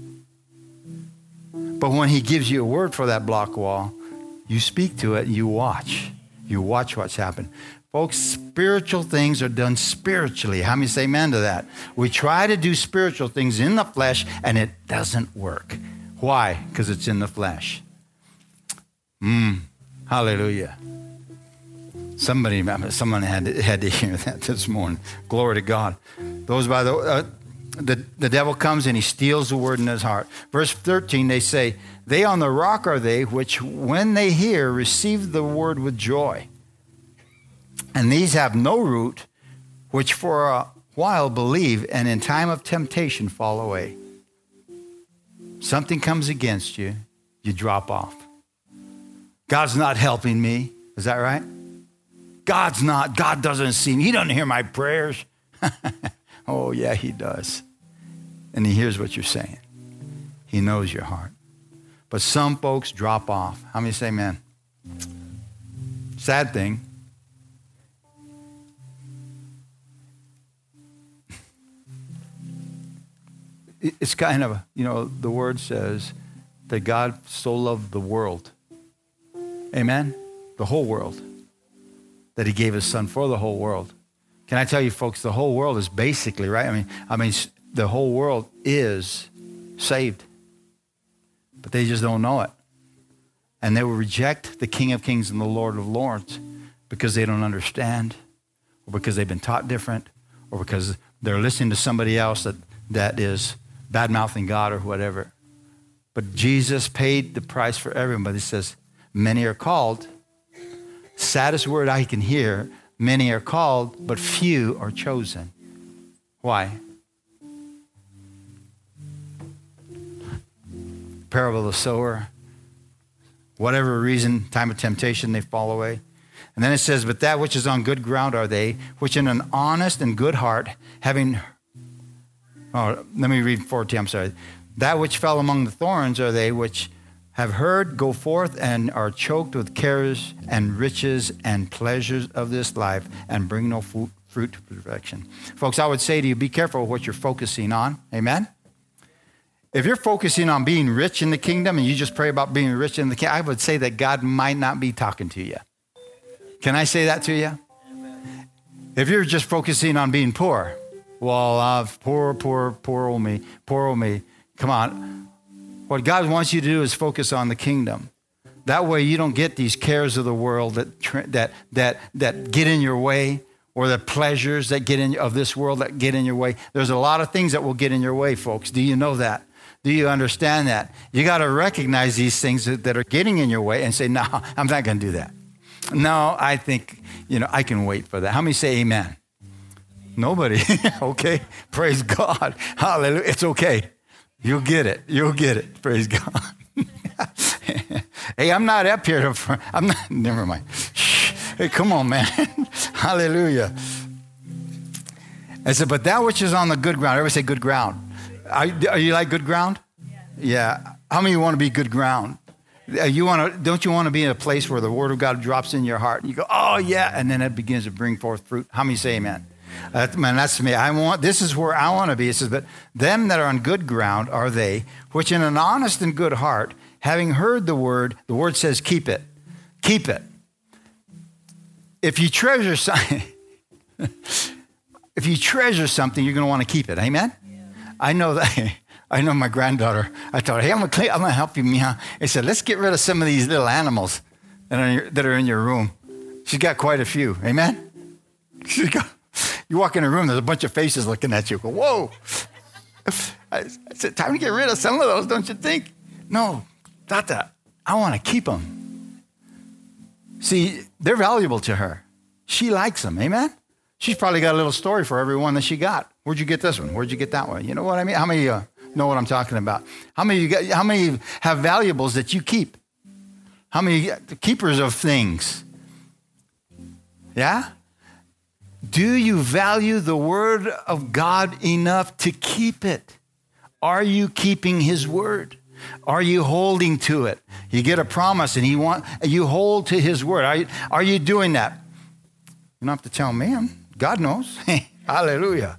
But when he gives you a word for that block wall, you speak to it and you watch. You watch what's happened. Folks, spiritual things are done spiritually. How many say amen to that? We try to do spiritual things in the flesh and it doesn't work. Why? Because it's in the flesh. Hallelujah. Someone had to hear that this morning. Glory to God. Those by the devil comes and he steals the word in his heart. Verse 13, they say, they on the rock are they, which when they hear, receive the word with joy. And these have no root, which for a while believe, and in time of temptation fall away. Something comes against you, you drop off. God's not helping me. Is that right? God doesn't see me. He doesn't hear my prayers. Oh, yeah, he does. And he hears what you're saying. He knows your heart. But some folks drop off. How many say amen? Sad thing. It's kind of, the word says that God so loved the world. Amen? The whole world. That he gave his son for the whole world. Can I tell you, folks, the whole world is basically, right? I mean, the whole world is saved. But they just don't know it. And they will reject the King of Kings and the Lord of Lords because they don't understand, or because they've been taught different, or because they're listening to somebody else that is bad-mouthing God or whatever. But Jesus paid the price for everyone. But he says, many are called. Saddest word I can hear, many are called, but few are chosen. Why? Parable of the sower. Whatever reason, time of temptation, they fall away. And then it says, but that which is on good ground are they, which in an honest and good heart, having, let me read 14, I'm sorry. That which fell among the thorns are they, which have heard, go forth, and are choked with cares and riches and pleasures of this life, and bring no fruit to perfection. Folks, I would say to you, be careful what you're focusing on. Amen? If you're focusing on being rich in the kingdom and you just pray about being rich in the kingdom, I would say that God might not be talking to you. Can I say that to you? If you're just focusing on being poor, well, poor old me. Come on. What God wants you to do is focus on the kingdom. That way you don't get these cares of the world that get in your way, or the pleasures that get in of this world that get in your way. There's a lot of things that will get in your way, folks. Do you know that? Do you understand that? You got to recognize these things that are getting in your way and say, no, I'm not going to do that. No, I think, I can wait for that. How many say amen? Nobody. Okay. Praise God. Hallelujah. It's okay. You'll get it. You'll get it. Praise God. Hey, I'm not up here never mind. Shh. Hey, come on, man. Hallelujah. I said, but that which is on the good ground. Everybody say good ground. Are you like good ground? Yeah. How many of you want to be good ground? Don't you want to be in a place where the word of God drops in your heart and you go, oh yeah, and then it begins to bring forth fruit? How many say amen? Man, that's me. This is where I want to be. It says, but them that are on good ground are they, which in an honest and good heart, having heard the word says, keep it. Keep it. If you treasure something, you're going to want to keep it. Amen? Yeah. I know that. I know my granddaughter. I told her, hey, I'm going to help you, Mia. I said, let's get rid of some of these little animals that are in your room. She's got quite a few. Amen? You walk in a room, there's a bunch of faces looking at you. Go, whoa. I said, time to get rid of some of those, don't you think? No, not that. I want to keep them. See, they're valuable to her. She likes them. Amen? She's probably got a little story for every one that she got. Where'd you get this one? Where'd you get that one? You know what I mean? How many know what I'm talking about? How many have valuables that you keep? How many keepers of things? Yeah? Do you value the word of God enough to keep it? Are you keeping his word? Are you holding to it? You get a promise and you hold to his word. Are you doing that? You don't have to tell me. God knows. Hallelujah.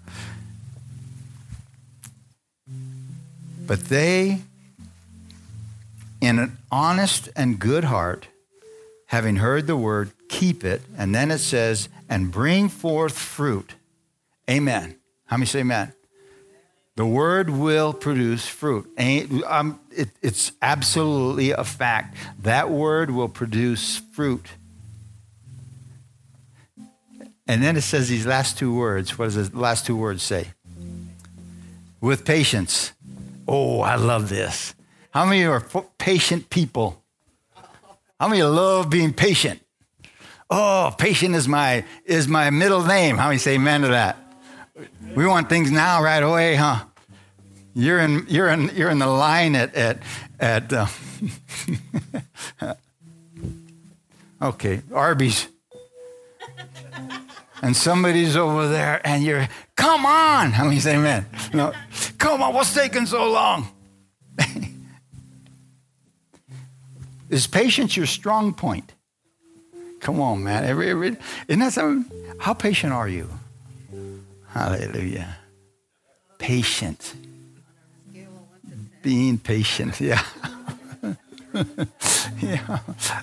But they, in an honest and good heart, having heard the word, keep it. And then it says, and bring forth fruit. Amen. How many say amen? The word will produce fruit. It's absolutely a fact. That word will produce fruit. And then it says these last two words. What does the last two words say? With patience. Oh, I love this. How many are patient people? How many love being patient? Oh, patient is my middle name. How many say amen to that? We want things now, right away, huh? You're in the line at okay, Arby's. And somebody's over there and you're, come on. How many say amen? No, come on, what's taking so long? Is patience your strong point? Come on, man. Isn't that something? How patient are you? Hallelujah. Patient. Being patient, yeah. Yeah.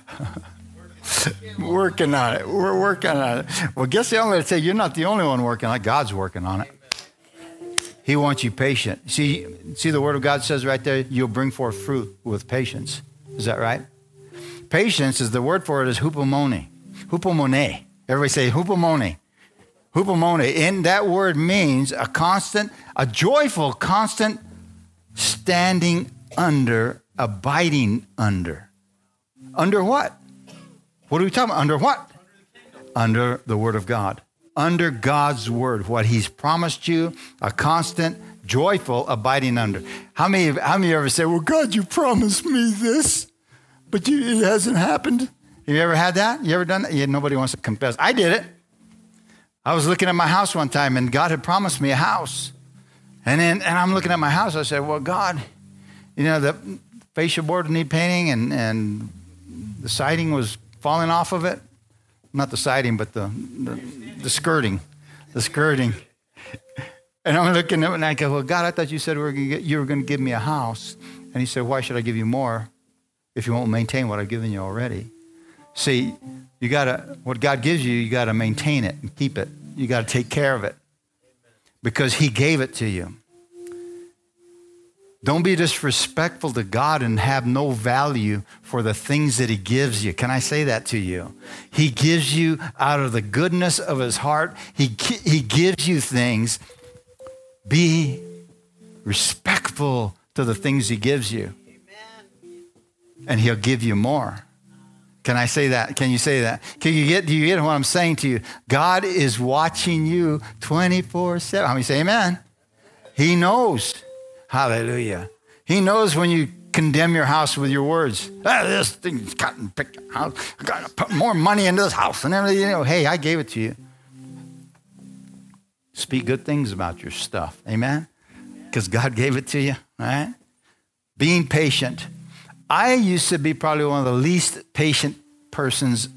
Working on it. We're working on it. Well, guess what I'm going to tell you? You're not the only one working on it. God's working on it. He wants you patient. See the word of God says right there, you'll bring forth fruit with patience. Is that right? Patience is the word for it is hupomone. Hupomone. Everybody say hupomone. Hupomone. And that word means a joyful, constant standing under, abiding under. Under what? What are we talking about? Under what? Under the Word of God. Under God's Word. What He's promised you, a constant, joyful abiding under. How many of you ever say, well, God, you promised me this, but it hasn't happened? Have you ever had that? You ever done that? Yeah, nobody wants to confess. I did it. I was looking at my house one time, and God had promised me a house. And I'm looking at my house. I said, well, God, the fascia board would need painting, and the siding was falling off of it. Not the siding, but the skirting. The skirting. And I'm looking at it, and I go, well, God, I thought you said you were going to give me a house. And He said, why should I give you more if you won't maintain what I've given you already? See, what God gives you, you got to maintain it and keep it. You got to take care of it because He gave it to you. Don't be disrespectful to God and have no value for the things that He gives you. Can I say that to you? He gives you out of the goodness of His heart. He gives you things. Be respectful to the things He gives you. And He'll give you more. Can I say that? Can you say that? Do you get what I'm saying to you? God is watching you 24/7. How many say amen? He knows. Hallelujah. He knows when you condemn your house with your words. This thing's gotten picked out. I got to put more money into this house and everything. Hey, I gave it to you. Speak good things about your stuff. Amen? Because God gave it to you. All right? Being patient. I used to be probably one of the least patient persons.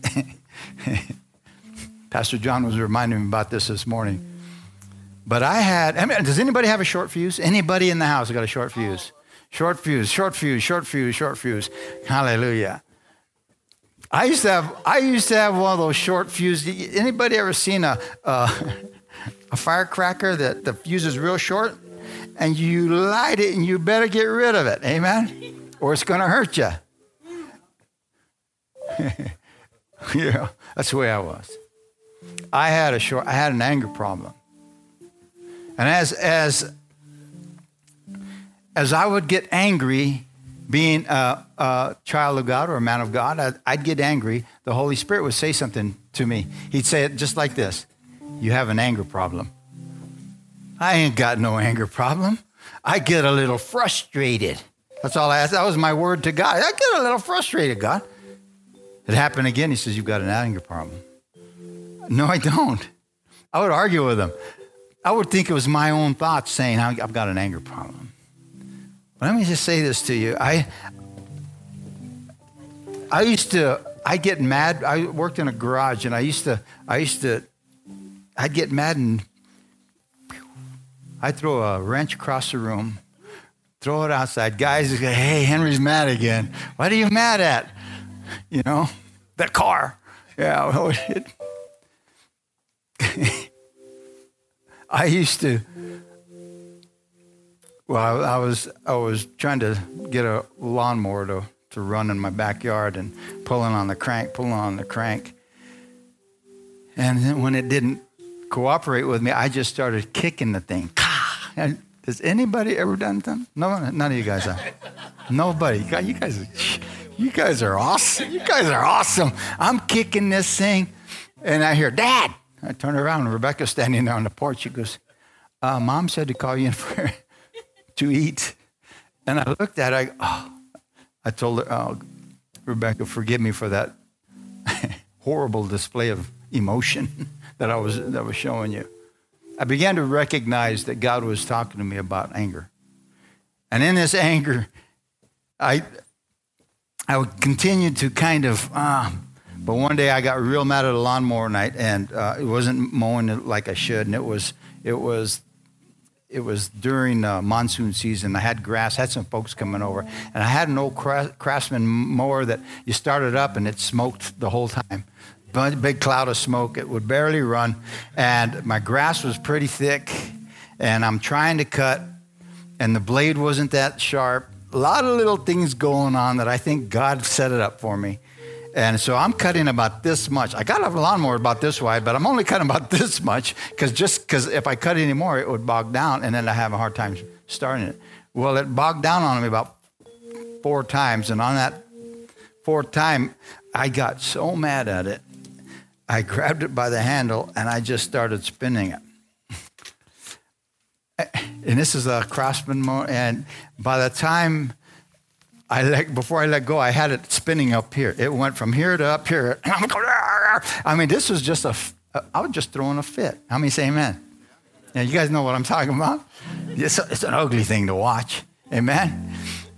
Pastor John was reminding me about this morning. But does anybody have a short fuse? Anybody in the house got a short fuse? Short fuse, short fuse, short fuse, short fuse. Hallelujah. I used to have one of those short fuses. Anybody ever seen a firecracker that the fuse is real short? And you light it and you better get rid of it. Amen? Or it's going to hurt you. Yeah, that's the way I was. I had an anger problem. And as I would get angry, being a child of God or a man of God, I'd get angry. The Holy Spirit would say something to me. He'd say it just like this. You have an anger problem. I ain't got no anger problem. I get a little frustrated. That's all I asked. That was my word to God. I get a little frustrated, God. It happened again. He says, you've got an anger problem. No, I don't. I would argue with him. I would think it was my own thoughts saying, I've got an anger problem. But let me just say this to you. I'd get mad. I worked in a garage, and I'd get mad, and I'd throw a wrench across the room, throw it outside. Guys would go, hey, Henry's mad again. What are you mad at? That car. Yeah. I was trying to get a lawnmower to run in my backyard and pulling on the crank. And then when it didn't cooperate with me, I just started kicking the thing. And has anybody ever done that? No, none of you guys have. Nobody. You guys are awesome. You guys are awesome. I'm kicking this thing, and I hear, Dad. I turn around, and Rebecca's standing there on the porch. She goes, Mom said to call you in to eat. And I looked at her. I told her, Rebecca, forgive me for that horrible display of emotion that I was showing you. I began to recognize that God was talking to me about anger. And in this anger, I would continue to kind of... But one day I got real mad at a lawnmower night, and it wasn't mowing it like I should, and it was during monsoon season. I had grass, had some folks coming over, and I had an old Craftsman mower that you started up and it smoked the whole time. Big cloud of smoke. It would barely run, and my grass was pretty thick, and I'm trying to cut, and the blade wasn't that sharp. A lot of little things going on that I think God set it up for me. And so I'm cutting about this much. I got a lawnmower about this wide, but I'm only cutting about this much because if I cut any more, it would bog down, and then I have a hard time starting it. Well, it bogged down on me about 4 times, and on that fourth time, I got so mad at it. I grabbed it by the handle and I just started spinning it. And this is a Craftsman mower. And by the time before I let go, I had it spinning up here. It went from here to up here. I mean, this was just I was just throwing a fit. How many say amen? Yeah, you guys know what I'm talking about? It's an ugly thing to watch. Amen?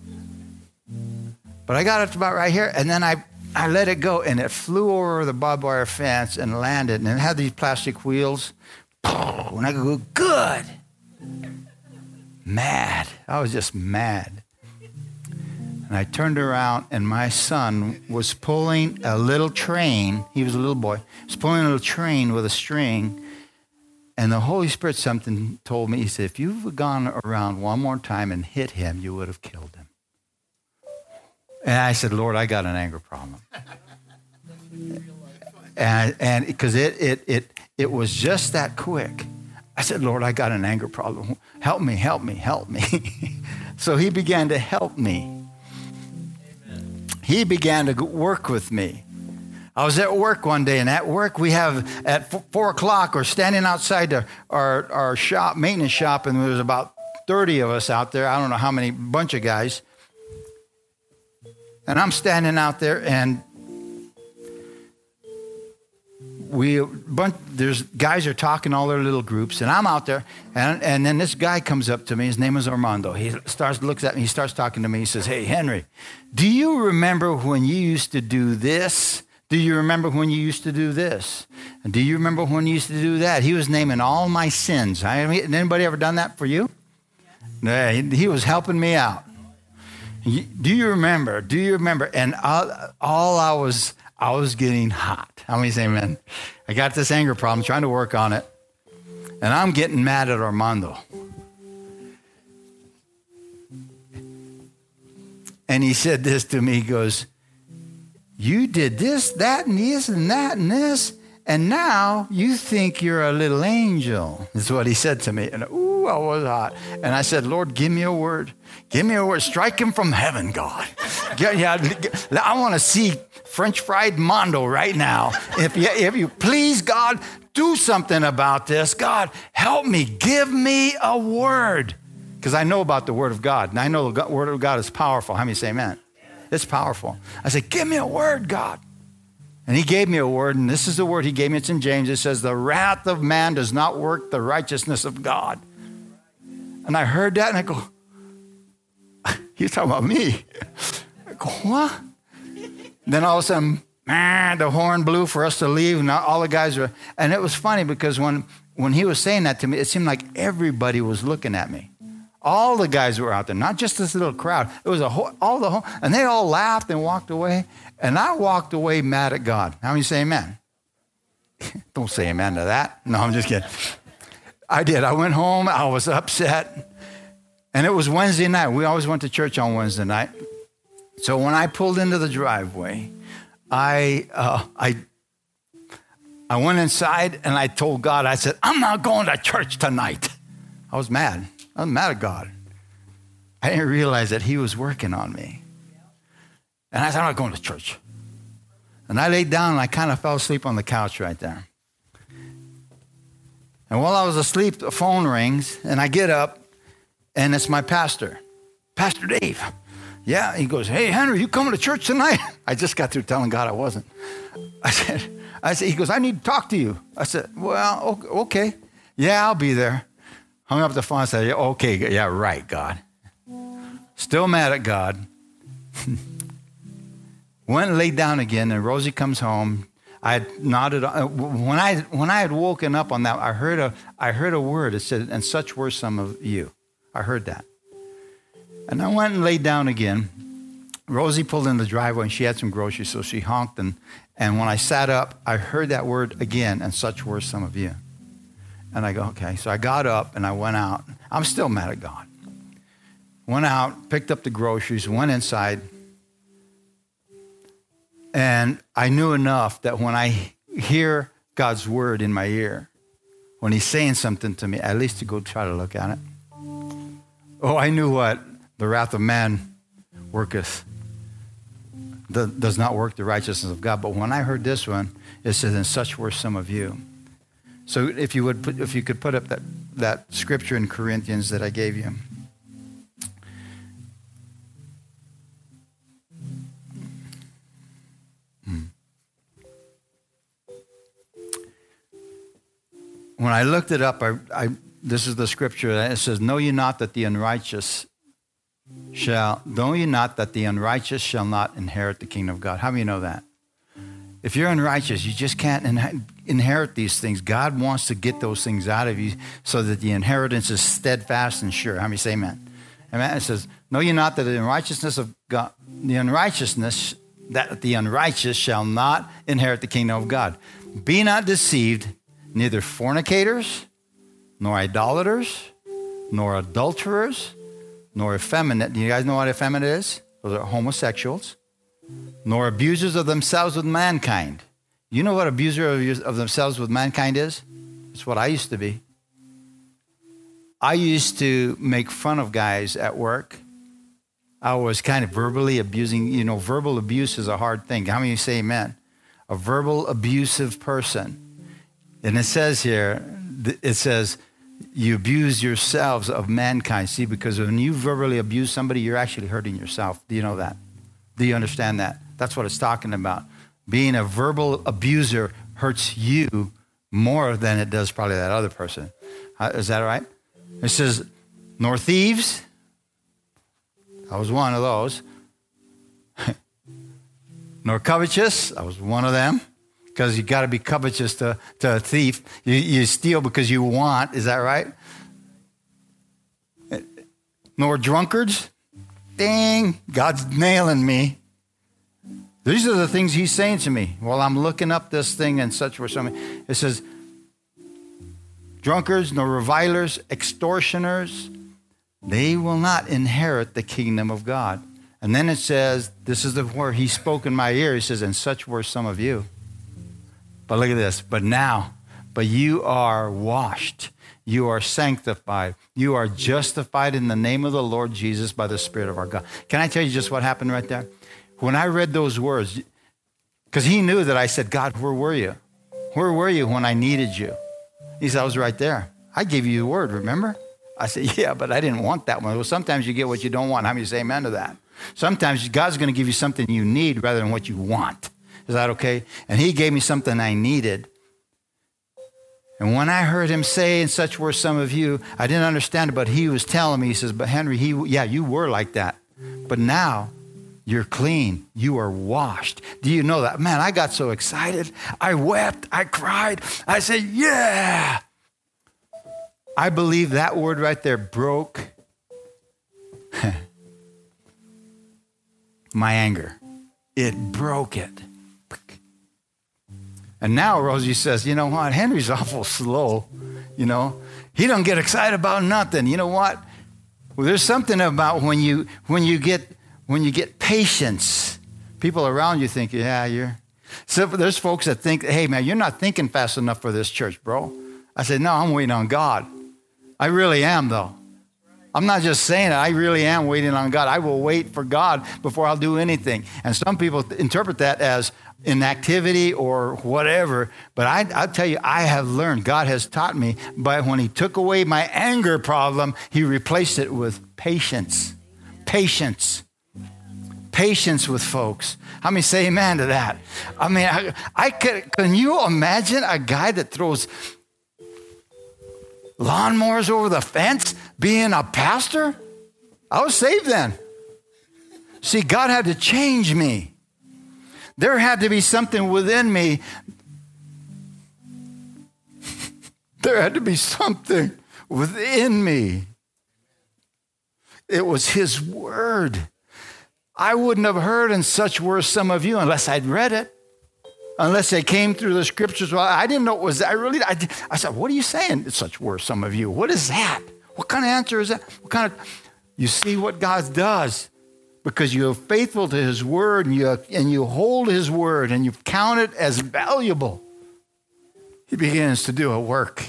But I got it about right here, and then I let it go, and it flew over the barbed wire fence and landed, and it had these plastic wheels. And I go, good. Mad. I was just mad. And I turned around, and my son was pulling a little train. He was a little boy. He was pulling a little train with a string. And the Holy Spirit something told me. He said, if you've gone around one more time and hit him, you would have killed him. And I said, Lord, I got an anger problem. And because it was just that quick. I said, Lord, I got an anger problem. Help me, help me, help me. So he began to help me. He began to work with me. I was at work one day, and at work we have at 4 o'clock, we're standing outside our shop, maintenance shop, and there's about 30 of us out there. I don't know how many, bunch of guys. And I'm standing out there, and there's guys are talking all their little groups, and I'm out there, and then this guy comes up to me. His name is Armando. He looks at me. He starts talking to me. He says, "Hey, Henry, do you remember when you used to do this? Do you remember when you used to do this? And do you remember when you used to do that?" He was naming all my sins. Anybody ever done that for you? Yeah, he was helping me out. Do you remember? Do you remember? And I was getting hot. How many say amen? I got this anger problem, trying to work on it. And I'm getting mad at Armando. And he said this to me. He goes, "You did this, that, and this, and that, and this, and now you think you're a little angel." That's what he said to me. And ooh, I was hot. And I said, "Lord, give me a word. Give me a word. Strike him from heaven, God. I want to see French fried Mondo right now. If you please, God, do something about this. God, help me. Give me a word." Because I know about the word of God. And I know the word of God is powerful. How many say amen? It's powerful. I said, "Give me a word, God." And he gave me a word, and this is the word he gave me. It's in James. It says, "The wrath of man does not work the righteousness of God." And I heard that, and I go, he's talking about me. I go, what? Then all of a sudden, the horn blew for us to leave, and all the guys were, and it was funny because when he was saying that to me, it seemed like everybody was looking at me. All the guys were out there, not just this little crowd. It was and they all laughed and walked away. And I walked away mad at God. How many say amen? Don't say amen to that. No, I'm just kidding. I did. I went home. I was upset. And it was Wednesday night. We always went to church on Wednesday night. So when I pulled into the driveway, I went inside and I told God, I said, "I'm not going to church tonight." I was mad. I was mad at God. I didn't realize that he was working on me. And I said, "I'm not going to church." And I laid down and I kind of fell asleep on the couch right there. And while I was asleep, the phone rings and I get up and it's my pastor, Pastor Dave. Yeah, he goes, "Hey, Henry, you coming to church tonight?" I just got through telling God I wasn't. I said, he goes, "I need to talk to you." I said, "Well, okay. Yeah, I'll be there." Hung up the phone and said, "Okay, yeah, right, God." Still mad at God. Went and laid down again, and Rosie comes home. I had nodded. When I had woken up on that, I heard a word. It said, "And such were some of you." I heard that. And I went and laid down again. Rosie pulled in the driveway, and she had some groceries, so she honked. And when I sat up, I heard that word again, "And such were some of you." And I go, okay. So I got up, and I went out. I'm still mad at God. Went out, picked up the groceries, went inside. And I knew enough that when I hear God's word in my ear, when he's saying something to me, at least to go try to look at it. Oh, I knew what the wrath of man worketh does not work the righteousness of God. But when I heard this one, it says, and such were some of you. So if you could put up that scripture in Corinthians that I gave you. When I looked it up, this is the scripture. It says, know ye not that the unrighteous shall not inherit the kingdom of God. How do you know that? If you're unrighteous, you just can't inherit these things. God wants to get those things out of you so that the inheritance is steadfast and sure. How many say amen? Amen. It says, know ye not that the unrighteousness of God, the unrighteous shall not inherit the kingdom of God. Be not deceived, neither fornicators, nor idolaters, nor adulterers, nor effeminate. Do you guys know what effeminate is? Those are homosexuals. Nor abusers of themselves with mankind. You know what abuser of themselves with mankind is? It's what I used to be. I used to make fun of guys at work. I was kind of verbally abusing. You know, verbal abuse is a hard thing. How many say amen? A verbal abusive person. And it says here, you abuse yourselves of mankind. See, because when you verbally abuse somebody, you're actually hurting yourself. Do you know that? Do you understand that? That's what it's talking about. Being a verbal abuser hurts you more than it does probably that other person. Is that right? It says, nor thieves. I was one of those. Nor covetous. I was one of them. Because you got to be covetous to a thief. You steal because you want. Is that right? Nor drunkards. Dang, God's nailing me. These are the things he's saying to me while I'm looking up this thing and such for something. It says, drunkards, nor revilers, extortioners, they will not inherit the kingdom of God. And then it says, this is where he spoke in my ear. He says, and such were some of you. But look at this. But you are washed. You are sanctified. You are justified in the name of the Lord Jesus by the Spirit of our God. Can I tell you just what happened right there? When I read those words, because he knew that I said, God, where were you? Where were you when I needed you? He said, I was right there. I gave you the word, remember? I said, yeah, but I didn't want that one. Well, sometimes you get what you don't want. How many say amen to that? Sometimes God's going to give you something you need rather than what you want. Is that okay? And he gave me something I needed. And when I heard him say, and such were some of you, I didn't understand it, but he was telling me, he says, but Henry, you were like that. But now you're clean. You are washed. Do you know that? Man, I got so excited. I wept. I cried. I said, yeah. I believe that word right there broke my anger. It broke it. And now Rosie says, you know what? Henry's awful slow. You know, he don't get excited about nothing. You know what? Well, there's something about when you get patience, people around you think, yeah, so there's folks that think, hey man, you're not thinking fast enough for this church, bro. I said, no, I'm waiting on God. I really am though. I'm not just saying it. I really am waiting on God. I will wait for God before I'll do anything. And some people interpret that as inactivity or whatever. But I'll tell you, I have learned, God has taught me, but when he took away my anger problem, he replaced it with patience. Patience with folks. How many say amen to that? I mean, can you imagine a guy that throws lawnmowers over the fence being a pastor? I was saved then. See, God had to change me. There had to be something within me. There had to be something within me. It was his word. I wouldn't have heard and such were some of you unless I'd read it. Unless they came through the scriptures. Well, I didn't know it was that. I said, what are you saying? Such were some of you. What is that? What kind of answer is that? You see what God does. Because you're faithful to his word and you hold his word and you count it as valuable. He begins to do a work.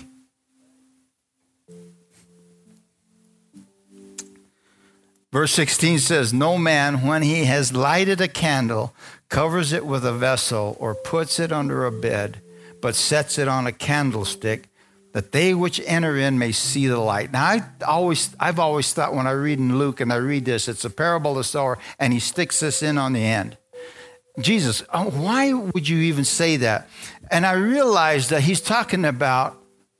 Verse 16 says, no man, when he has lighted a candle, covers it with a vessel or puts it under a bed, but sets it on a candlestick, that they which enter in may see the light. Now, I've always thought when I read in Luke and I read this, it's a parable of the sower, and he sticks this in on the end. Jesus, why would you even say that? And I realized that he's talking about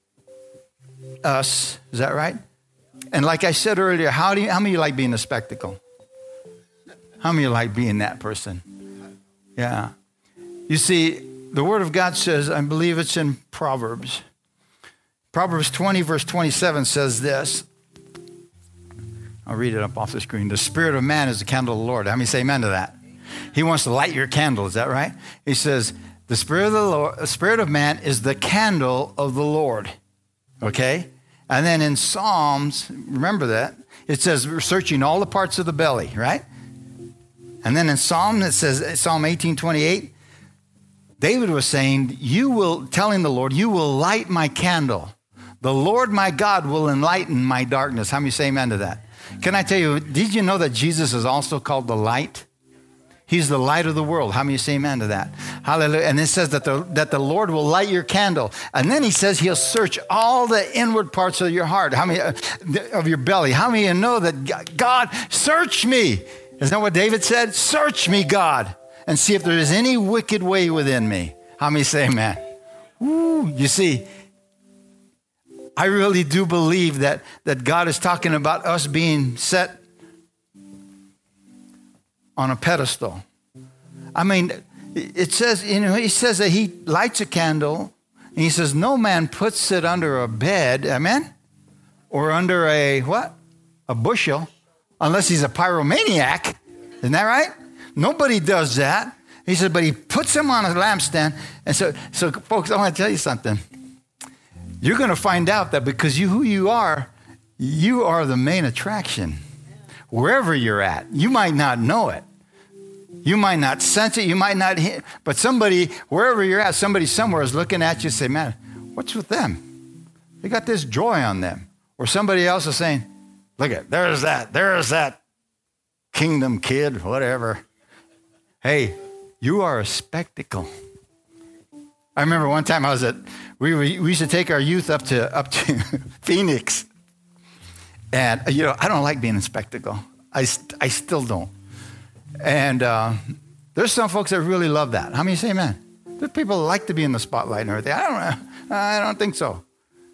us. Is that right? And like I said earlier, how many of you like being a spectacle? How many of you like being that person? Yeah. You see, the Word of God says, I believe it's in Proverbs. Proverbs 20, verse 27 says this. I'll read it up off the screen. The spirit of man is the candle of the Lord. How many say amen to that? He wants to light your candle. Is that right? He says, the spirit of the Lord, the spirit of man is the candle of the Lord. Okay? And then in Psalms, remember that, it says we're searching all the parts of the belly, right? And then in Psalm, it says, Psalm 18:28, David was saying, telling the Lord, you will light my candle. The Lord my God will enlighten my darkness. How many say amen to that? Can I tell you, did you know that Jesus is also called the light? He's the light of the world. How many say amen to that? Hallelujah. And it says that the Lord will light your candle. And then he says he'll search all the inward parts of your heart. How many of your belly? How many of you know that God, search me? Isn't that what David said? Search me, God, and see if there is any wicked way within me. How many say amen? Woo, you see, I really do believe that God is talking about us being set on a pedestal. I mean, it says, he says that he lights a candle, and he says, no man puts it under a bed, amen? Or under a what? A bushel, unless he's a pyromaniac. Isn't that right? Nobody does that. He said, but he puts them on a lampstand. And so folks, I want to tell you something. You're going to find out that because who you are the main attraction. Wherever you're at, you might not know it. You might not sense it. You might not hear. But somebody, wherever you're at, somebody somewhere is looking at you and say, man, what's with them? They got this joy on them. Or somebody else is saying, look at, there's that kingdom kid, whatever. Hey, you are a spectacle. I remember one time we used to take our youth up to Phoenix. And, I don't like being in spectacle. I still don't. And there's some folks that really love that. How many say amen? There's people that like to be in the spotlight and everything. I don't think so.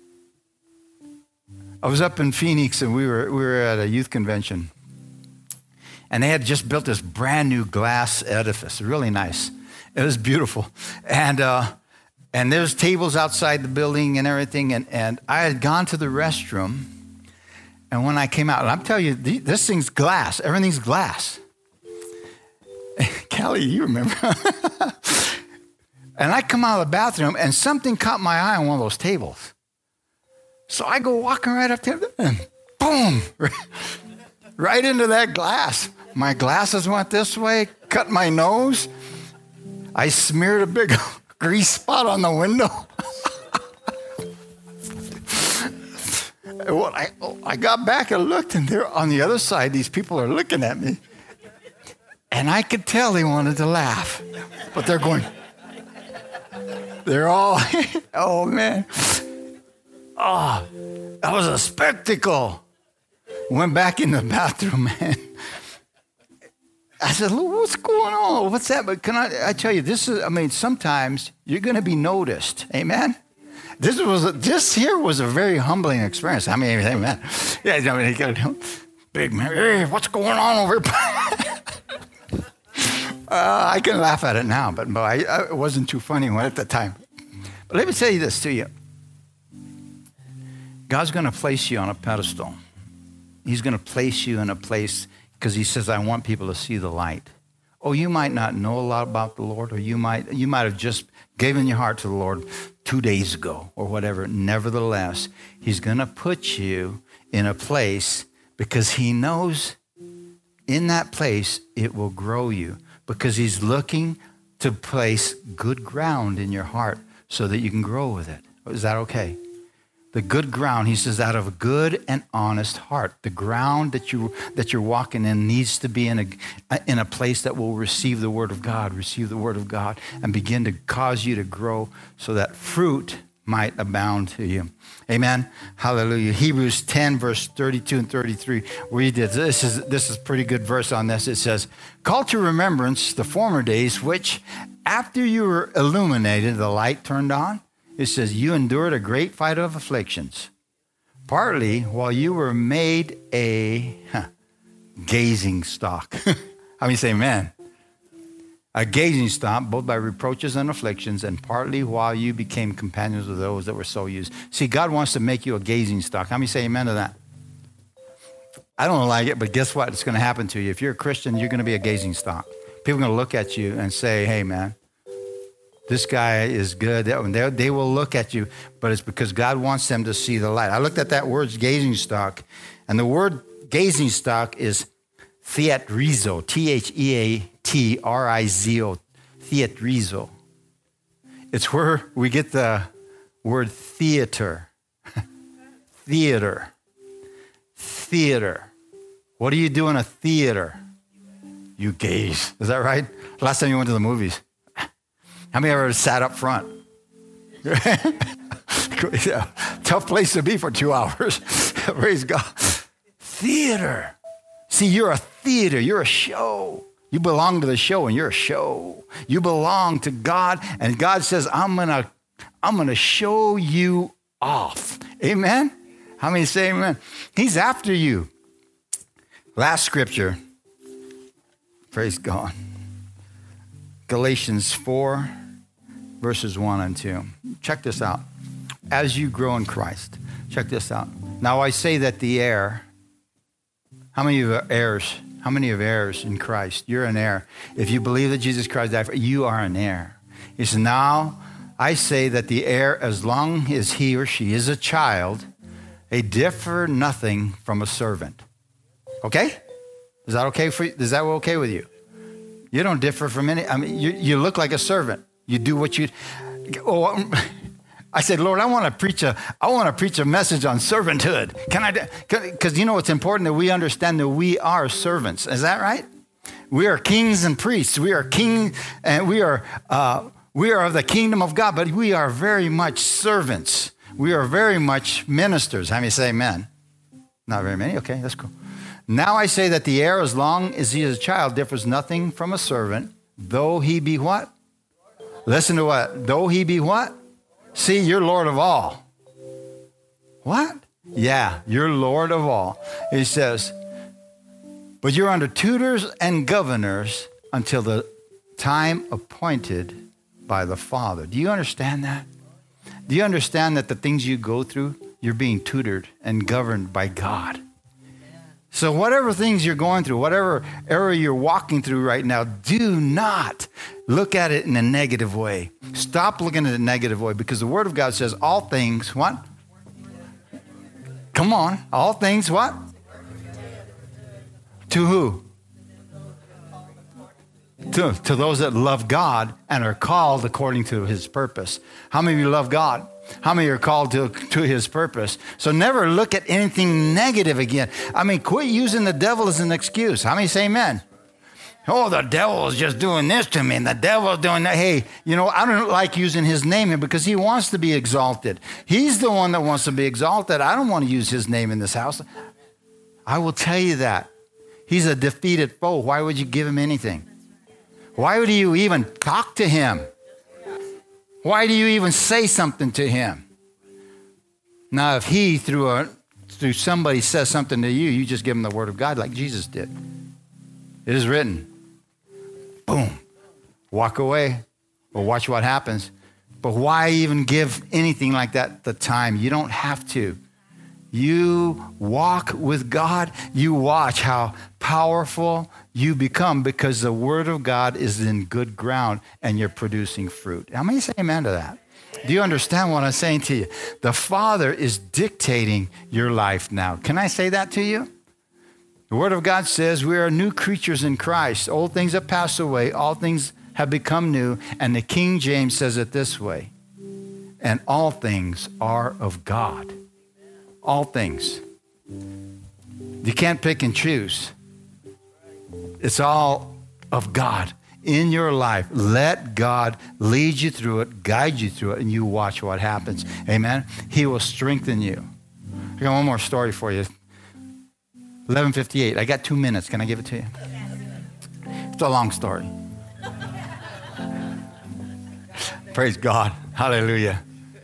I was up in Phoenix, and we were at a youth convention. And they had just built this brand new glass edifice, really nice. It was beautiful. And there's tables outside the building and everything. And I had gone to the restroom. And when I came out, and I'm telling you, this thing's glass. Everything's glass. Callie, you remember. And I come out of the bathroom, and something caught my eye on one of those tables. So I go walking right up there, and boom, right into that glass. My glasses went this way, cut my nose. I smeared a big grease spot on the window. Well, I got back and looked, and they're on the other side. These people are looking at me. And I could tell they wanted to laugh. But they're going, they're all, oh, man. Oh, that was a spectacle. Went back in the bathroom, man. I said, what's going on? What's that? But can I tell you, sometimes you're going to be noticed. Amen? This here was a very humbling experience. I mean, amen. Yeah, big man, hey, what's going on over here? I can laugh at it now, but it wasn't too funny at the time. But let me say this to you. God's going to place you on a pedestal. He's going to place you in a place because he says, I want people to see the light. Oh, you might not know a lot about the Lord, or you might have just given your heart to the Lord 2 days ago or whatever. Nevertheless, he's going to put you in a place because he knows in that place it will grow you, because he's looking to place good ground in your heart so that you can grow with it. Is that okay? The good ground, he says, out of a good and honest heart. The ground that you're walking in needs to be in a place that will receive the word of God, and begin to cause you to grow so that fruit might abound to you. Amen. Hallelujah. Hebrews 10, verse 32 and 33. Read this. This is a pretty good verse on this. It says, call to remembrance the former days, which after you were illuminated, the light turned on. It says, you endured a great fight of afflictions, partly while you were made a gazing stock. How many say amen? A gazing stock, both by reproaches and afflictions, and partly while you became companions of those that were so used. See, God wants to make you a gazing stock. How many say amen to that? I don't like it, but guess what? It's going to happen to you. If you're a Christian, you're going to be a gazing stock. People are going to look at you and say, hey, man, this guy is good. They will look at you, but it's because God wants them to see the light. I looked at that word, gazing stock, and the word gazing stock is theatrizo, Theatrizo, theatrizo. It's where we get the word theater. Theater. What do you do in a theater? You gaze. Is that right? Last time you went to the movies. How many ever sat up front? Yeah. Tough place to be for 2 hours. Praise God. Theater. See, you're a theater. You're a show. You belong to the show, and you're a show. You belong to God, and God says, I'm gonna show you off. Amen? How many say amen? He's after you. Last scripture. Praise God. Galatians 4, verses 1 and 2. Check this out. As you grow in Christ. Check this out. Now I say that the heir, how many of you are heirs? How many of heirs in Christ? You're an heir. If you believe that Jesus Christ died for you, you are an heir. He says, now I say that the heir, as long as he or she is a child, they differ nothing from a servant. Okay? Is that okay for you? Is that okay with you? You don't differ from any. I mean, you look like a servant. You do what you. Oh, I said, Lord, I want to preach a message on servanthood. Can I? Because you know it's important that we understand that we are servants. Is that right? We are kings and priests. We are king, and we are of the kingdom of God. But we are very much servants. We are very much ministers. How many say amen? Not very many. Okay, that's cool. Now I say that the heir, as long as he is a child, differs nothing from a servant, though he be what? Listen to what? Though he be what? See, you're Lord of all. What? Yeah, you're Lord of all. He says, but you're under tutors and governors until the time appointed by the Father. Do you understand that? Do you understand that the things you go through, you're being tutored and governed by God? So whatever things you're going through, whatever area you're walking through right now, do not look at it in a negative way. Stop looking at it in a negative way, because the Word of God says all things, what? Come on. All things, what? To who? To those that love God and are called according to His purpose. How many of you love God? How many are called to His purpose? So never look at anything negative again. I mean, quit using the devil as an excuse. How many say amen? Oh, the devil is just doing this to me, and the devil is doing that. Hey, you know, I don't like using his name here because he wants to be exalted. He's the one that wants to be exalted. I don't want to use his name in this house. I will tell you that. He's a defeated foe. Why would you give him anything? Why would you even talk to him? Why do you even say something to him? Now, if he, through somebody, says something to you, you just give him the word of God like Jesus did. It is written. Boom. Walk away or watch what happens. But why even give anything like that the time? You don't have to. You walk with God. You watch how powerful you become because the word of God is in good ground and you're producing fruit. How many say amen to that? Do you understand what I'm saying to you? The Father is dictating your life now. Can I say that to you? The word of God says we are new creatures in Christ. Old things have passed away. All things have become new. And the King James says it this way. And all things are of God. all things. You can't pick and choose. It's all of God in your life. Let God lead you through it, guide you through it, and you watch what happens. Amen? He will strengthen you. I got one more story for you. 11:58. I got 2 minutes. Can I give it to you? It's a long story. Praise God. Hallelujah.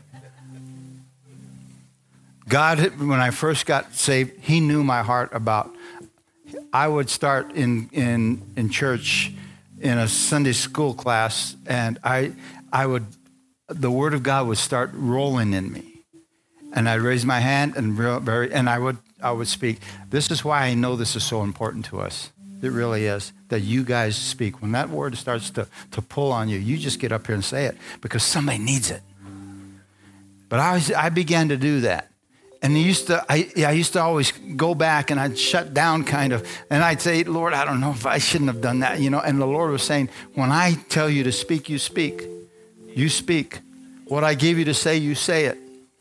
God, when I first got saved, he knew my heart about, I would start in church in a Sunday school class, and the Word of God would start rolling in me. And I'd raise my hand and I would speak. This is why I know this is so important to us. It really is, that you guys speak. When that word starts to pull on you, you just get up here and say it because somebody needs it. But I began to do that. And I used to always go back and I'd shut down kind of, and I'd say, Lord, I don't know if I shouldn't have done that, And the Lord was saying, when I tell you to speak, you speak. You speak. What I gave you to say, you say it.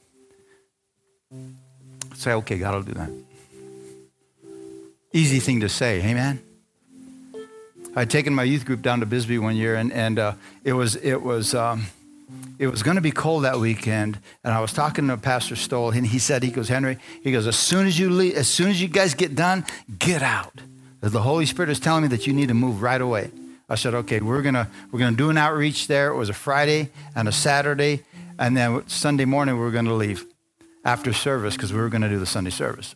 I'd say, okay, God will do that. Easy thing to say, amen? I'd taken my youth group down to Bisbee one year, and it was going to be cold that weekend, and I was talking to Pastor Stoll, and he goes, Henry, as soon as you guys get done, get out. The Holy Spirit is telling me that you need to move right away. I said, okay, we're gonna do an outreach there. It was a Friday and a Saturday, and then Sunday morning we were going to leave after service because we were going to do the Sunday service.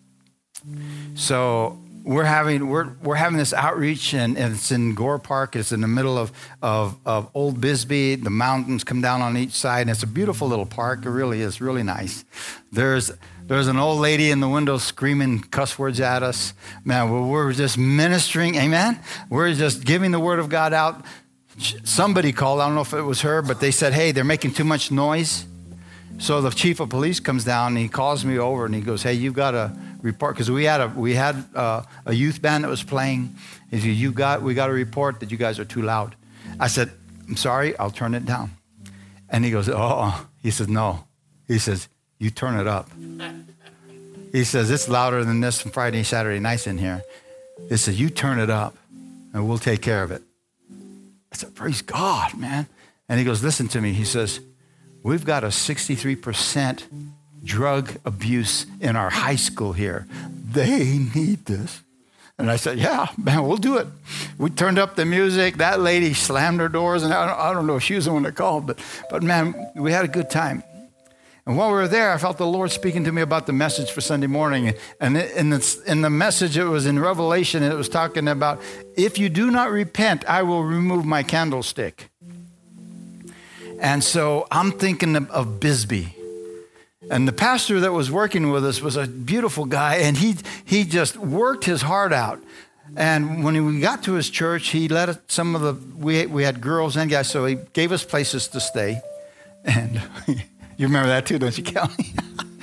So we're having this outreach, and it's in Gore Park. It's in the middle of Old Bisbee. The mountains come down on each side, and it's a beautiful little park. It really is really nice. There's an old lady in the window screaming cuss words at us. Man, we're just ministering, amen? We're just giving the word of God out. Somebody called, I don't know if it was her, but they said, hey, they're making too much noise. So the chief of police comes down, and he calls me over, and he goes, hey, you've got to report, because we had a youth band that was playing. He said, we got to report that you guys are too loud. I said, I'm sorry, I'll turn it down. And he goes, oh. He says, no. He says, you turn it up. He says, it's louder than this from Friday, Saturday nights in here. He says, you turn it up, and we'll take care of it. I said, praise God, man. And he goes, listen to me. He says, we've got a 63% drug abuse in our high school here. They need this. And I said, yeah, man, we'll do it. We turned up the music. That lady slammed her doors, and I don't know if she was the one that called, but man, we had a good time. And while we were there, I felt the Lord speaking to me about the message for Sunday morning. And in the message, it was in Revelation, and it was talking about, if you do not repent, I will remove my candlestick. And so I'm thinking of Bisbee. And the pastor that was working with us was a beautiful guy, and he just worked his heart out. And when we got to his church, he let some of we had girls and guys, so he gave us places to stay. And you remember that too, don't you, Kelly?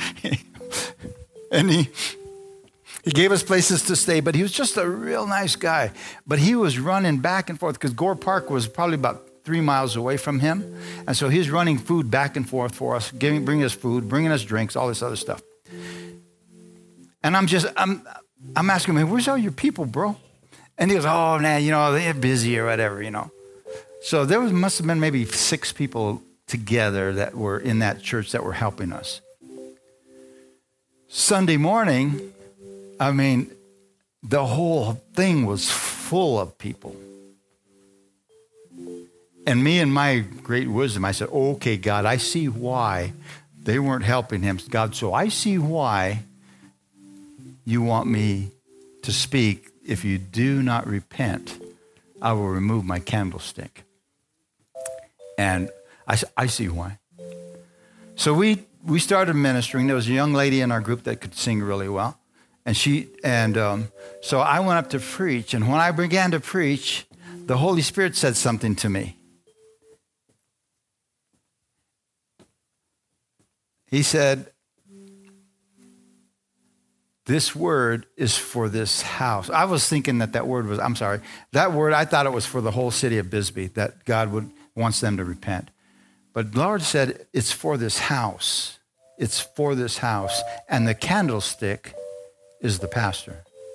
And he gave us places to stay, but he was just a real nice guy. But he was running back and forth because Gore Park was probably about 3 miles away from him. And so he's running food back and forth for us, bringing us food, bringing us drinks, all this other stuff. And I'm asking him, where's all your people, bro? And he goes, oh, man, they're busy or whatever, So there must have been maybe 6 people together that were in that church that were helping us. Sunday morning, the whole thing was full of people. And me and my great wisdom, I said, okay, God, I see why they weren't helping him. God, so I see why you want me to speak. If you do not repent, I will remove my candlestick. And I see why. So we started ministering. There was a young lady in our group that could sing really well. So I went up to preach. And when I began to preach, the Holy Spirit said something to me. He said, this word is for this house. I was thinking that word was, that word, I thought it was for the whole city of Bisbee, that God wants them to repent. But the Lord said, it's for this house. it's for this house. And the candlestick is the pastor.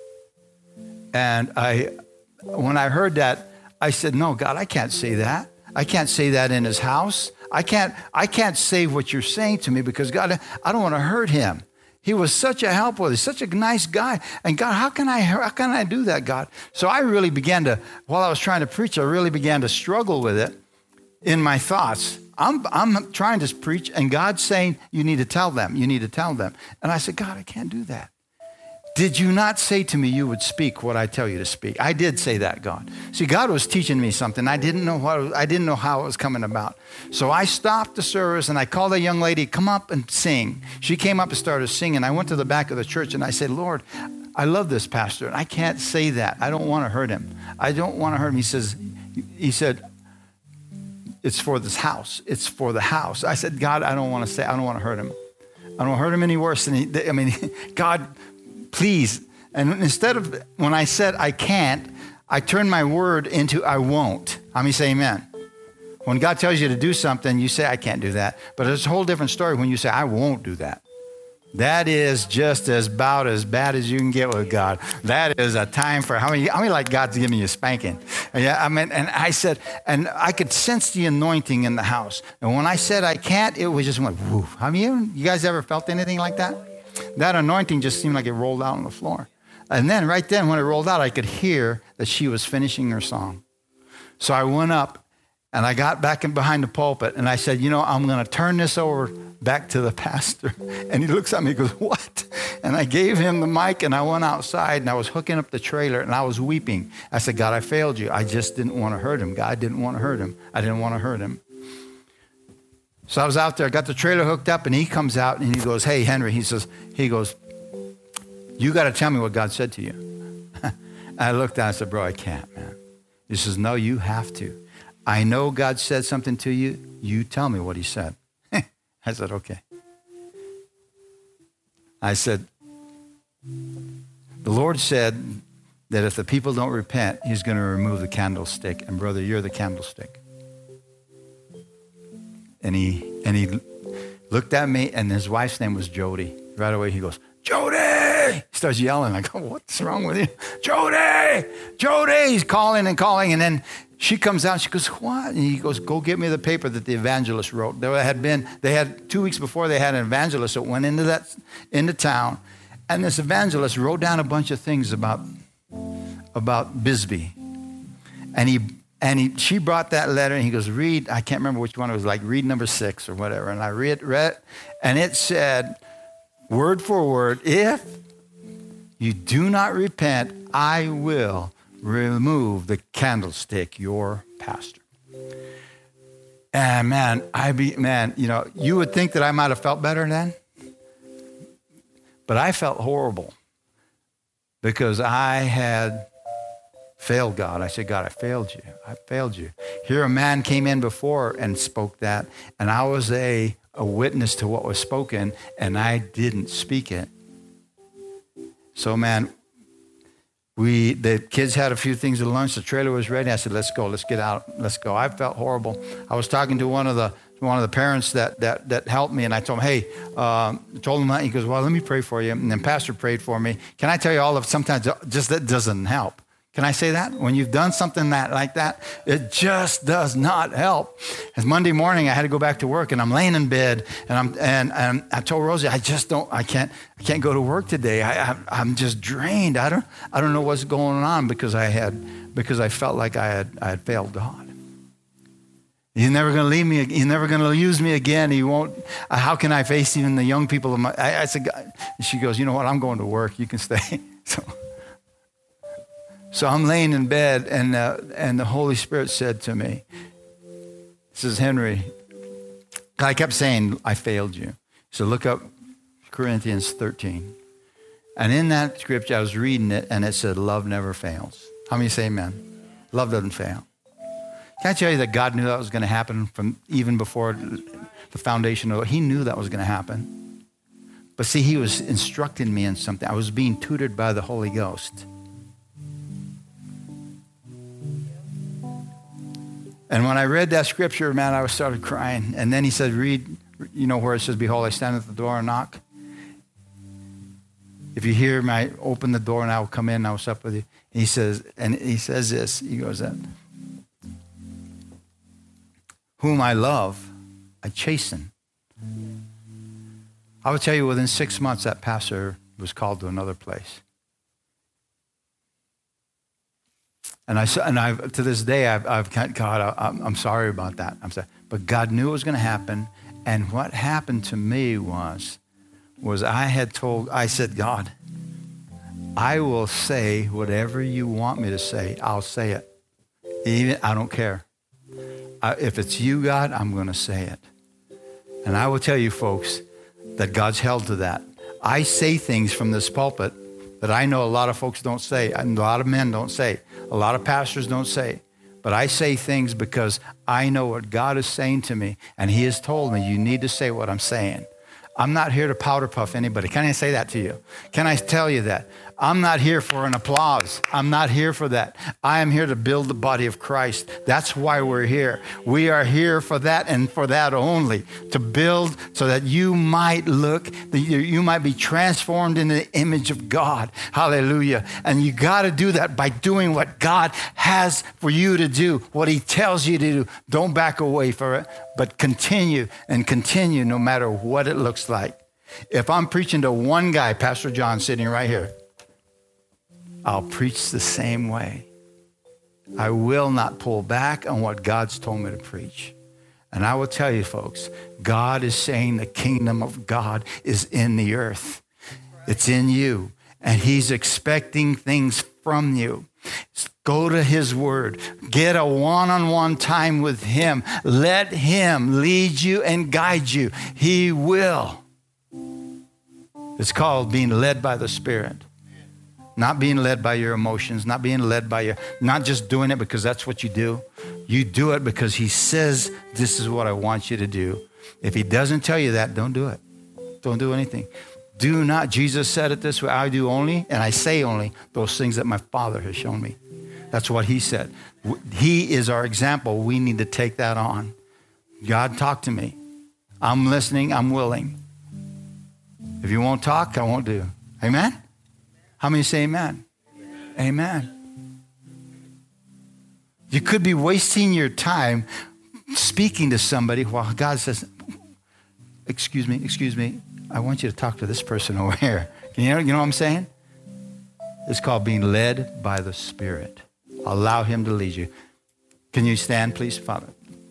And when I heard that, I said, no, God, I can't say that. I can't say that in his house. I can't say what you're saying to me because, God, I don't want to hurt him. He was such a help with us, such a nice guy. And God, how can I do that, God? So I really began to, while I was trying to preach, I really began to struggle with it in my thoughts. I'm trying to preach, and God's saying, you need to tell them. You need to tell them. And I said, God, I can't do that. Did you not say to me you would speak what I tell you to speak? I did say that, God. See, God was teaching me something. I didn't know how it was coming about. So I stopped the service and I called a young lady, come up and sing. She came up and started singing. I went to the back of the church and I said, Lord, I love this pastor and I can't say that. I don't want to hurt him. I don't want to hurt him. He said, it's for this house. It's for the house. I said, God, I don't want to hurt him. I don't want to hurt him any worse than God, please. And instead of, when I said I can't, I turned my word into I won't. How many say amen? When God tells you to do something, you say, I can't do that. But it's a whole different story when you say, I won't do that. That is just about as bad as you can get with God. That is a time for, how many like God's giving you a spanking? Yeah, I mean, and I said, and I could sense the anointing in the house. And when I said I can't, it was just went, woof. Have you guys ever felt anything like that? That anointing just seemed like it rolled out on the floor. And then right then when it rolled out, I could hear that she was finishing her song. So I went up and I got back in behind the pulpit and I said, I'm going to turn this over back to the pastor. And he looks at me and goes, what? And I gave him the mic and I went outside and I was hooking up the trailer and I was weeping. I said, God, I failed you. I just didn't want to hurt him. God didn't want to hurt him. I didn't want to hurt him. So I was out there, I got the trailer hooked up, and he comes out and he goes, hey, Henry, he goes, you got to tell me what God said to you. I looked at him and I said, bro, I can't, man. He says, no, you have to. I know God said something to you. You tell me what he said. I said, okay. I said, the Lord said that if the people don't repent, he's going to remove the candlestick. And brother, you're the candlestick. And he looked at me, and his wife's name was Jody. Right away, he goes, Jody! He starts yelling. I go, what's wrong with you? Jody! Jody! He's calling, and then she comes out, and she goes, what? And he goes, go get me the paper that the evangelist wrote. They had 2 weeks before, they had an evangelist that went into town, and this evangelist wrote down a bunch of things about Bisbee. And she brought that letter, and he goes, read, I can't remember which one it was, like read number 6 or whatever. And I read, and it said, word for word, if you do not repent, I will remove the candlestick, your pastor. And man, you would think that I might have felt better then, but I felt horrible because I had failed God. I said, God, I failed you. I failed you. Here a man came in before and spoke that, and I was a witness to what was spoken, and I didn't speak it. So, man, the kids had a few things at lunch. The trailer was ready. I said, let's go. Let's get out. Let's go. I felt horrible. I was talking to one of the parents that helped me, and I told him, hey, told him that. He goes, well, let me pray for you. And then Pastor prayed for me. Can I tell you sometimes just that doesn't help. Can I say that? When you've done something like that, it just does not help. It's Monday morning, I had to go back to work, and I'm laying in bed, and I told Rosie, I can't go to work today. I'm just drained. I don't know what's going on because I felt like I had failed God. He's never going to leave me. He's never going to use me again. He won't. How can I face even the young people? I said, God. She goes, you know what? I'm going to work. You can stay. So I'm laying in bed, and the Holy Spirit said to me, he says, Henry, I kept saying, I failed you. So look up Corinthians 13. And in that scripture, I was reading it, and it said, love never fails. How many say amen? Love doesn't fail. Can I tell you that God knew that was going to happen from even before the foundation of it? He knew that was going to happen. But see, he was instructing me in something. I was being tutored by the Holy Ghost. And when I read that scripture, man, I started crying. And then he said, read You know where it says, behold, I stand at the door and knock? If you hear me, I open the door and I will come in and I will sup with you. He says this, he goes, whom I love, I chasten. I will tell you, within 6 months, that pastor was called to another place. And I've to this day, I've God, I'm sorry about that. I'm sorry. But God knew it was going to happen. And what happened to me was I said, God, I will say whatever you want me to say. I'll say it. Even I don't care. If it's you, God, I'm going to say it. And I will tell you, folks, that God's held to that. I say things from this pulpit that I know a lot of folks don't say, and a lot of men don't say, a lot of pastors don't say. But I say things because I know what God is saying to me, and he has told me, you need to say what I'm saying. I'm not here to powder puff anybody. Can I say that to you? Can I tell you that? I'm not here for an applause. I'm not here for that. I am here to build the body of Christ. That's why we're here. We are here for that and for that only, to build so that you might you might be transformed in the image of God. Hallelujah. And you got to do that by doing what God has for you to do, what he tells you to do. Don't back away from it, but continue and continue no matter what it looks like. If I'm preaching to one guy, Pastor John sitting right here, I'll preach the same way. I will not pull back on what God's told me to preach. And I will tell you, folks, God is saying the kingdom of God is in the earth. It's in you. And he's expecting things from you. Go to his word. Get a one-on-one time with him. Let him lead you and guide you. He will. It's called being led by the Spirit. Not being led by your emotions, not being led by not just doing it because that's what you do. You do it because he says, this is what I want you to do. If he doesn't tell you that, don't do it. Don't do anything. Do not, Jesus said it this way, I do only, and I say only, those things that my Father has shown me. That's what he said. He is our example. We need to take that on. God, talk to me. I'm listening. I'm willing. If you won't talk, I won't do. Amen? How many say amen? Amen. You could be wasting your time speaking to somebody while God says, excuse me, I want you to talk to this person over here. You know what I'm saying? It's called being led by the Spirit. Allow him to lead you. Can you stand, please, Father?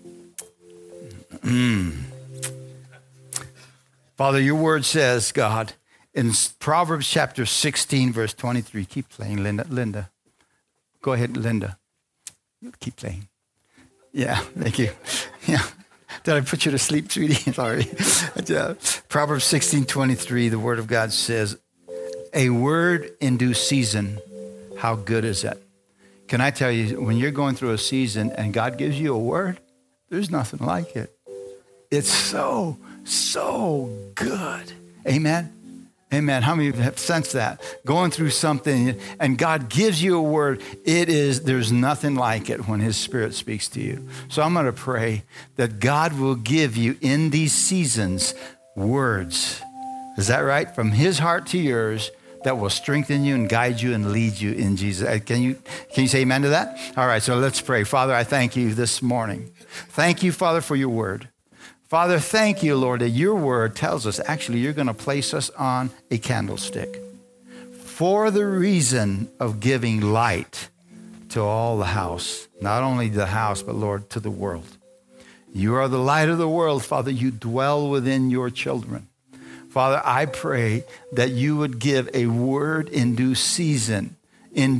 Father, your word says, God, in Proverbs chapter 16, verse 23. Keep playing, Linda. Go ahead, Linda. Keep playing. Yeah, thank you. Yeah. Did I put you to sleep, sweetie? Sorry. Proverbs 16:23, the word of God says, a word in due season, how good is it? Can I tell you, when you're going through a season and God gives you a word, there's nothing like it. It's so good. Amen? Amen. How many of you have sensed that? Going through something and God gives you a word, there's nothing like it when his Spirit speaks to you. So I'm going to pray that God will give you in these seasons words. Is that right? From his heart to yours, that will strengthen you and guide you and lead you in Jesus. Can you say amen to that? All right, so let's pray. Father, I thank you this morning. Thank you, Father, for your word. Father, thank you, Lord, that your word tells us, actually, you're going to place us on a candlestick for the reason of giving light to all the house, not only the house, but, Lord, to the world. You are the light of the world, Father. You dwell within your children. Father, I pray that you would give a word in due season, when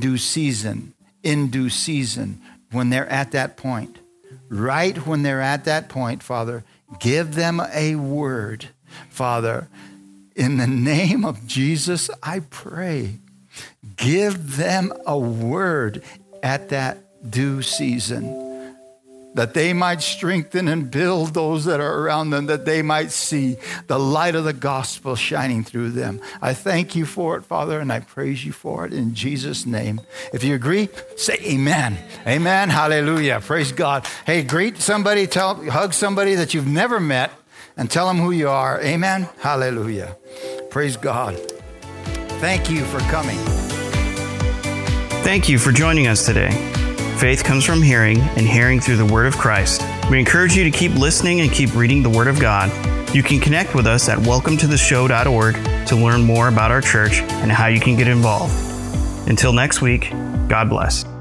they're at that point. Right when they're at that point, Father, give them a word. Father, in the name of Jesus, I pray, give them a word at that due season, that they might strengthen and build those that are around them, that they might see the light of the gospel shining through them. I thank you for it, Father, and I praise you for it in Jesus' name. If you agree, say amen. Amen. Hallelujah. Praise God. Hey, greet somebody, hug somebody that you've never met, and tell them who you are. Amen. Hallelujah. Praise God. Thank you for coming. Thank you for joining us today. Faith comes from hearing, and hearing through the Word of Christ. We encourage you to keep listening and keep reading the Word of God. You can connect with us at welcometotheshow.org to learn more about our church and how you can get involved. Until next week, God bless.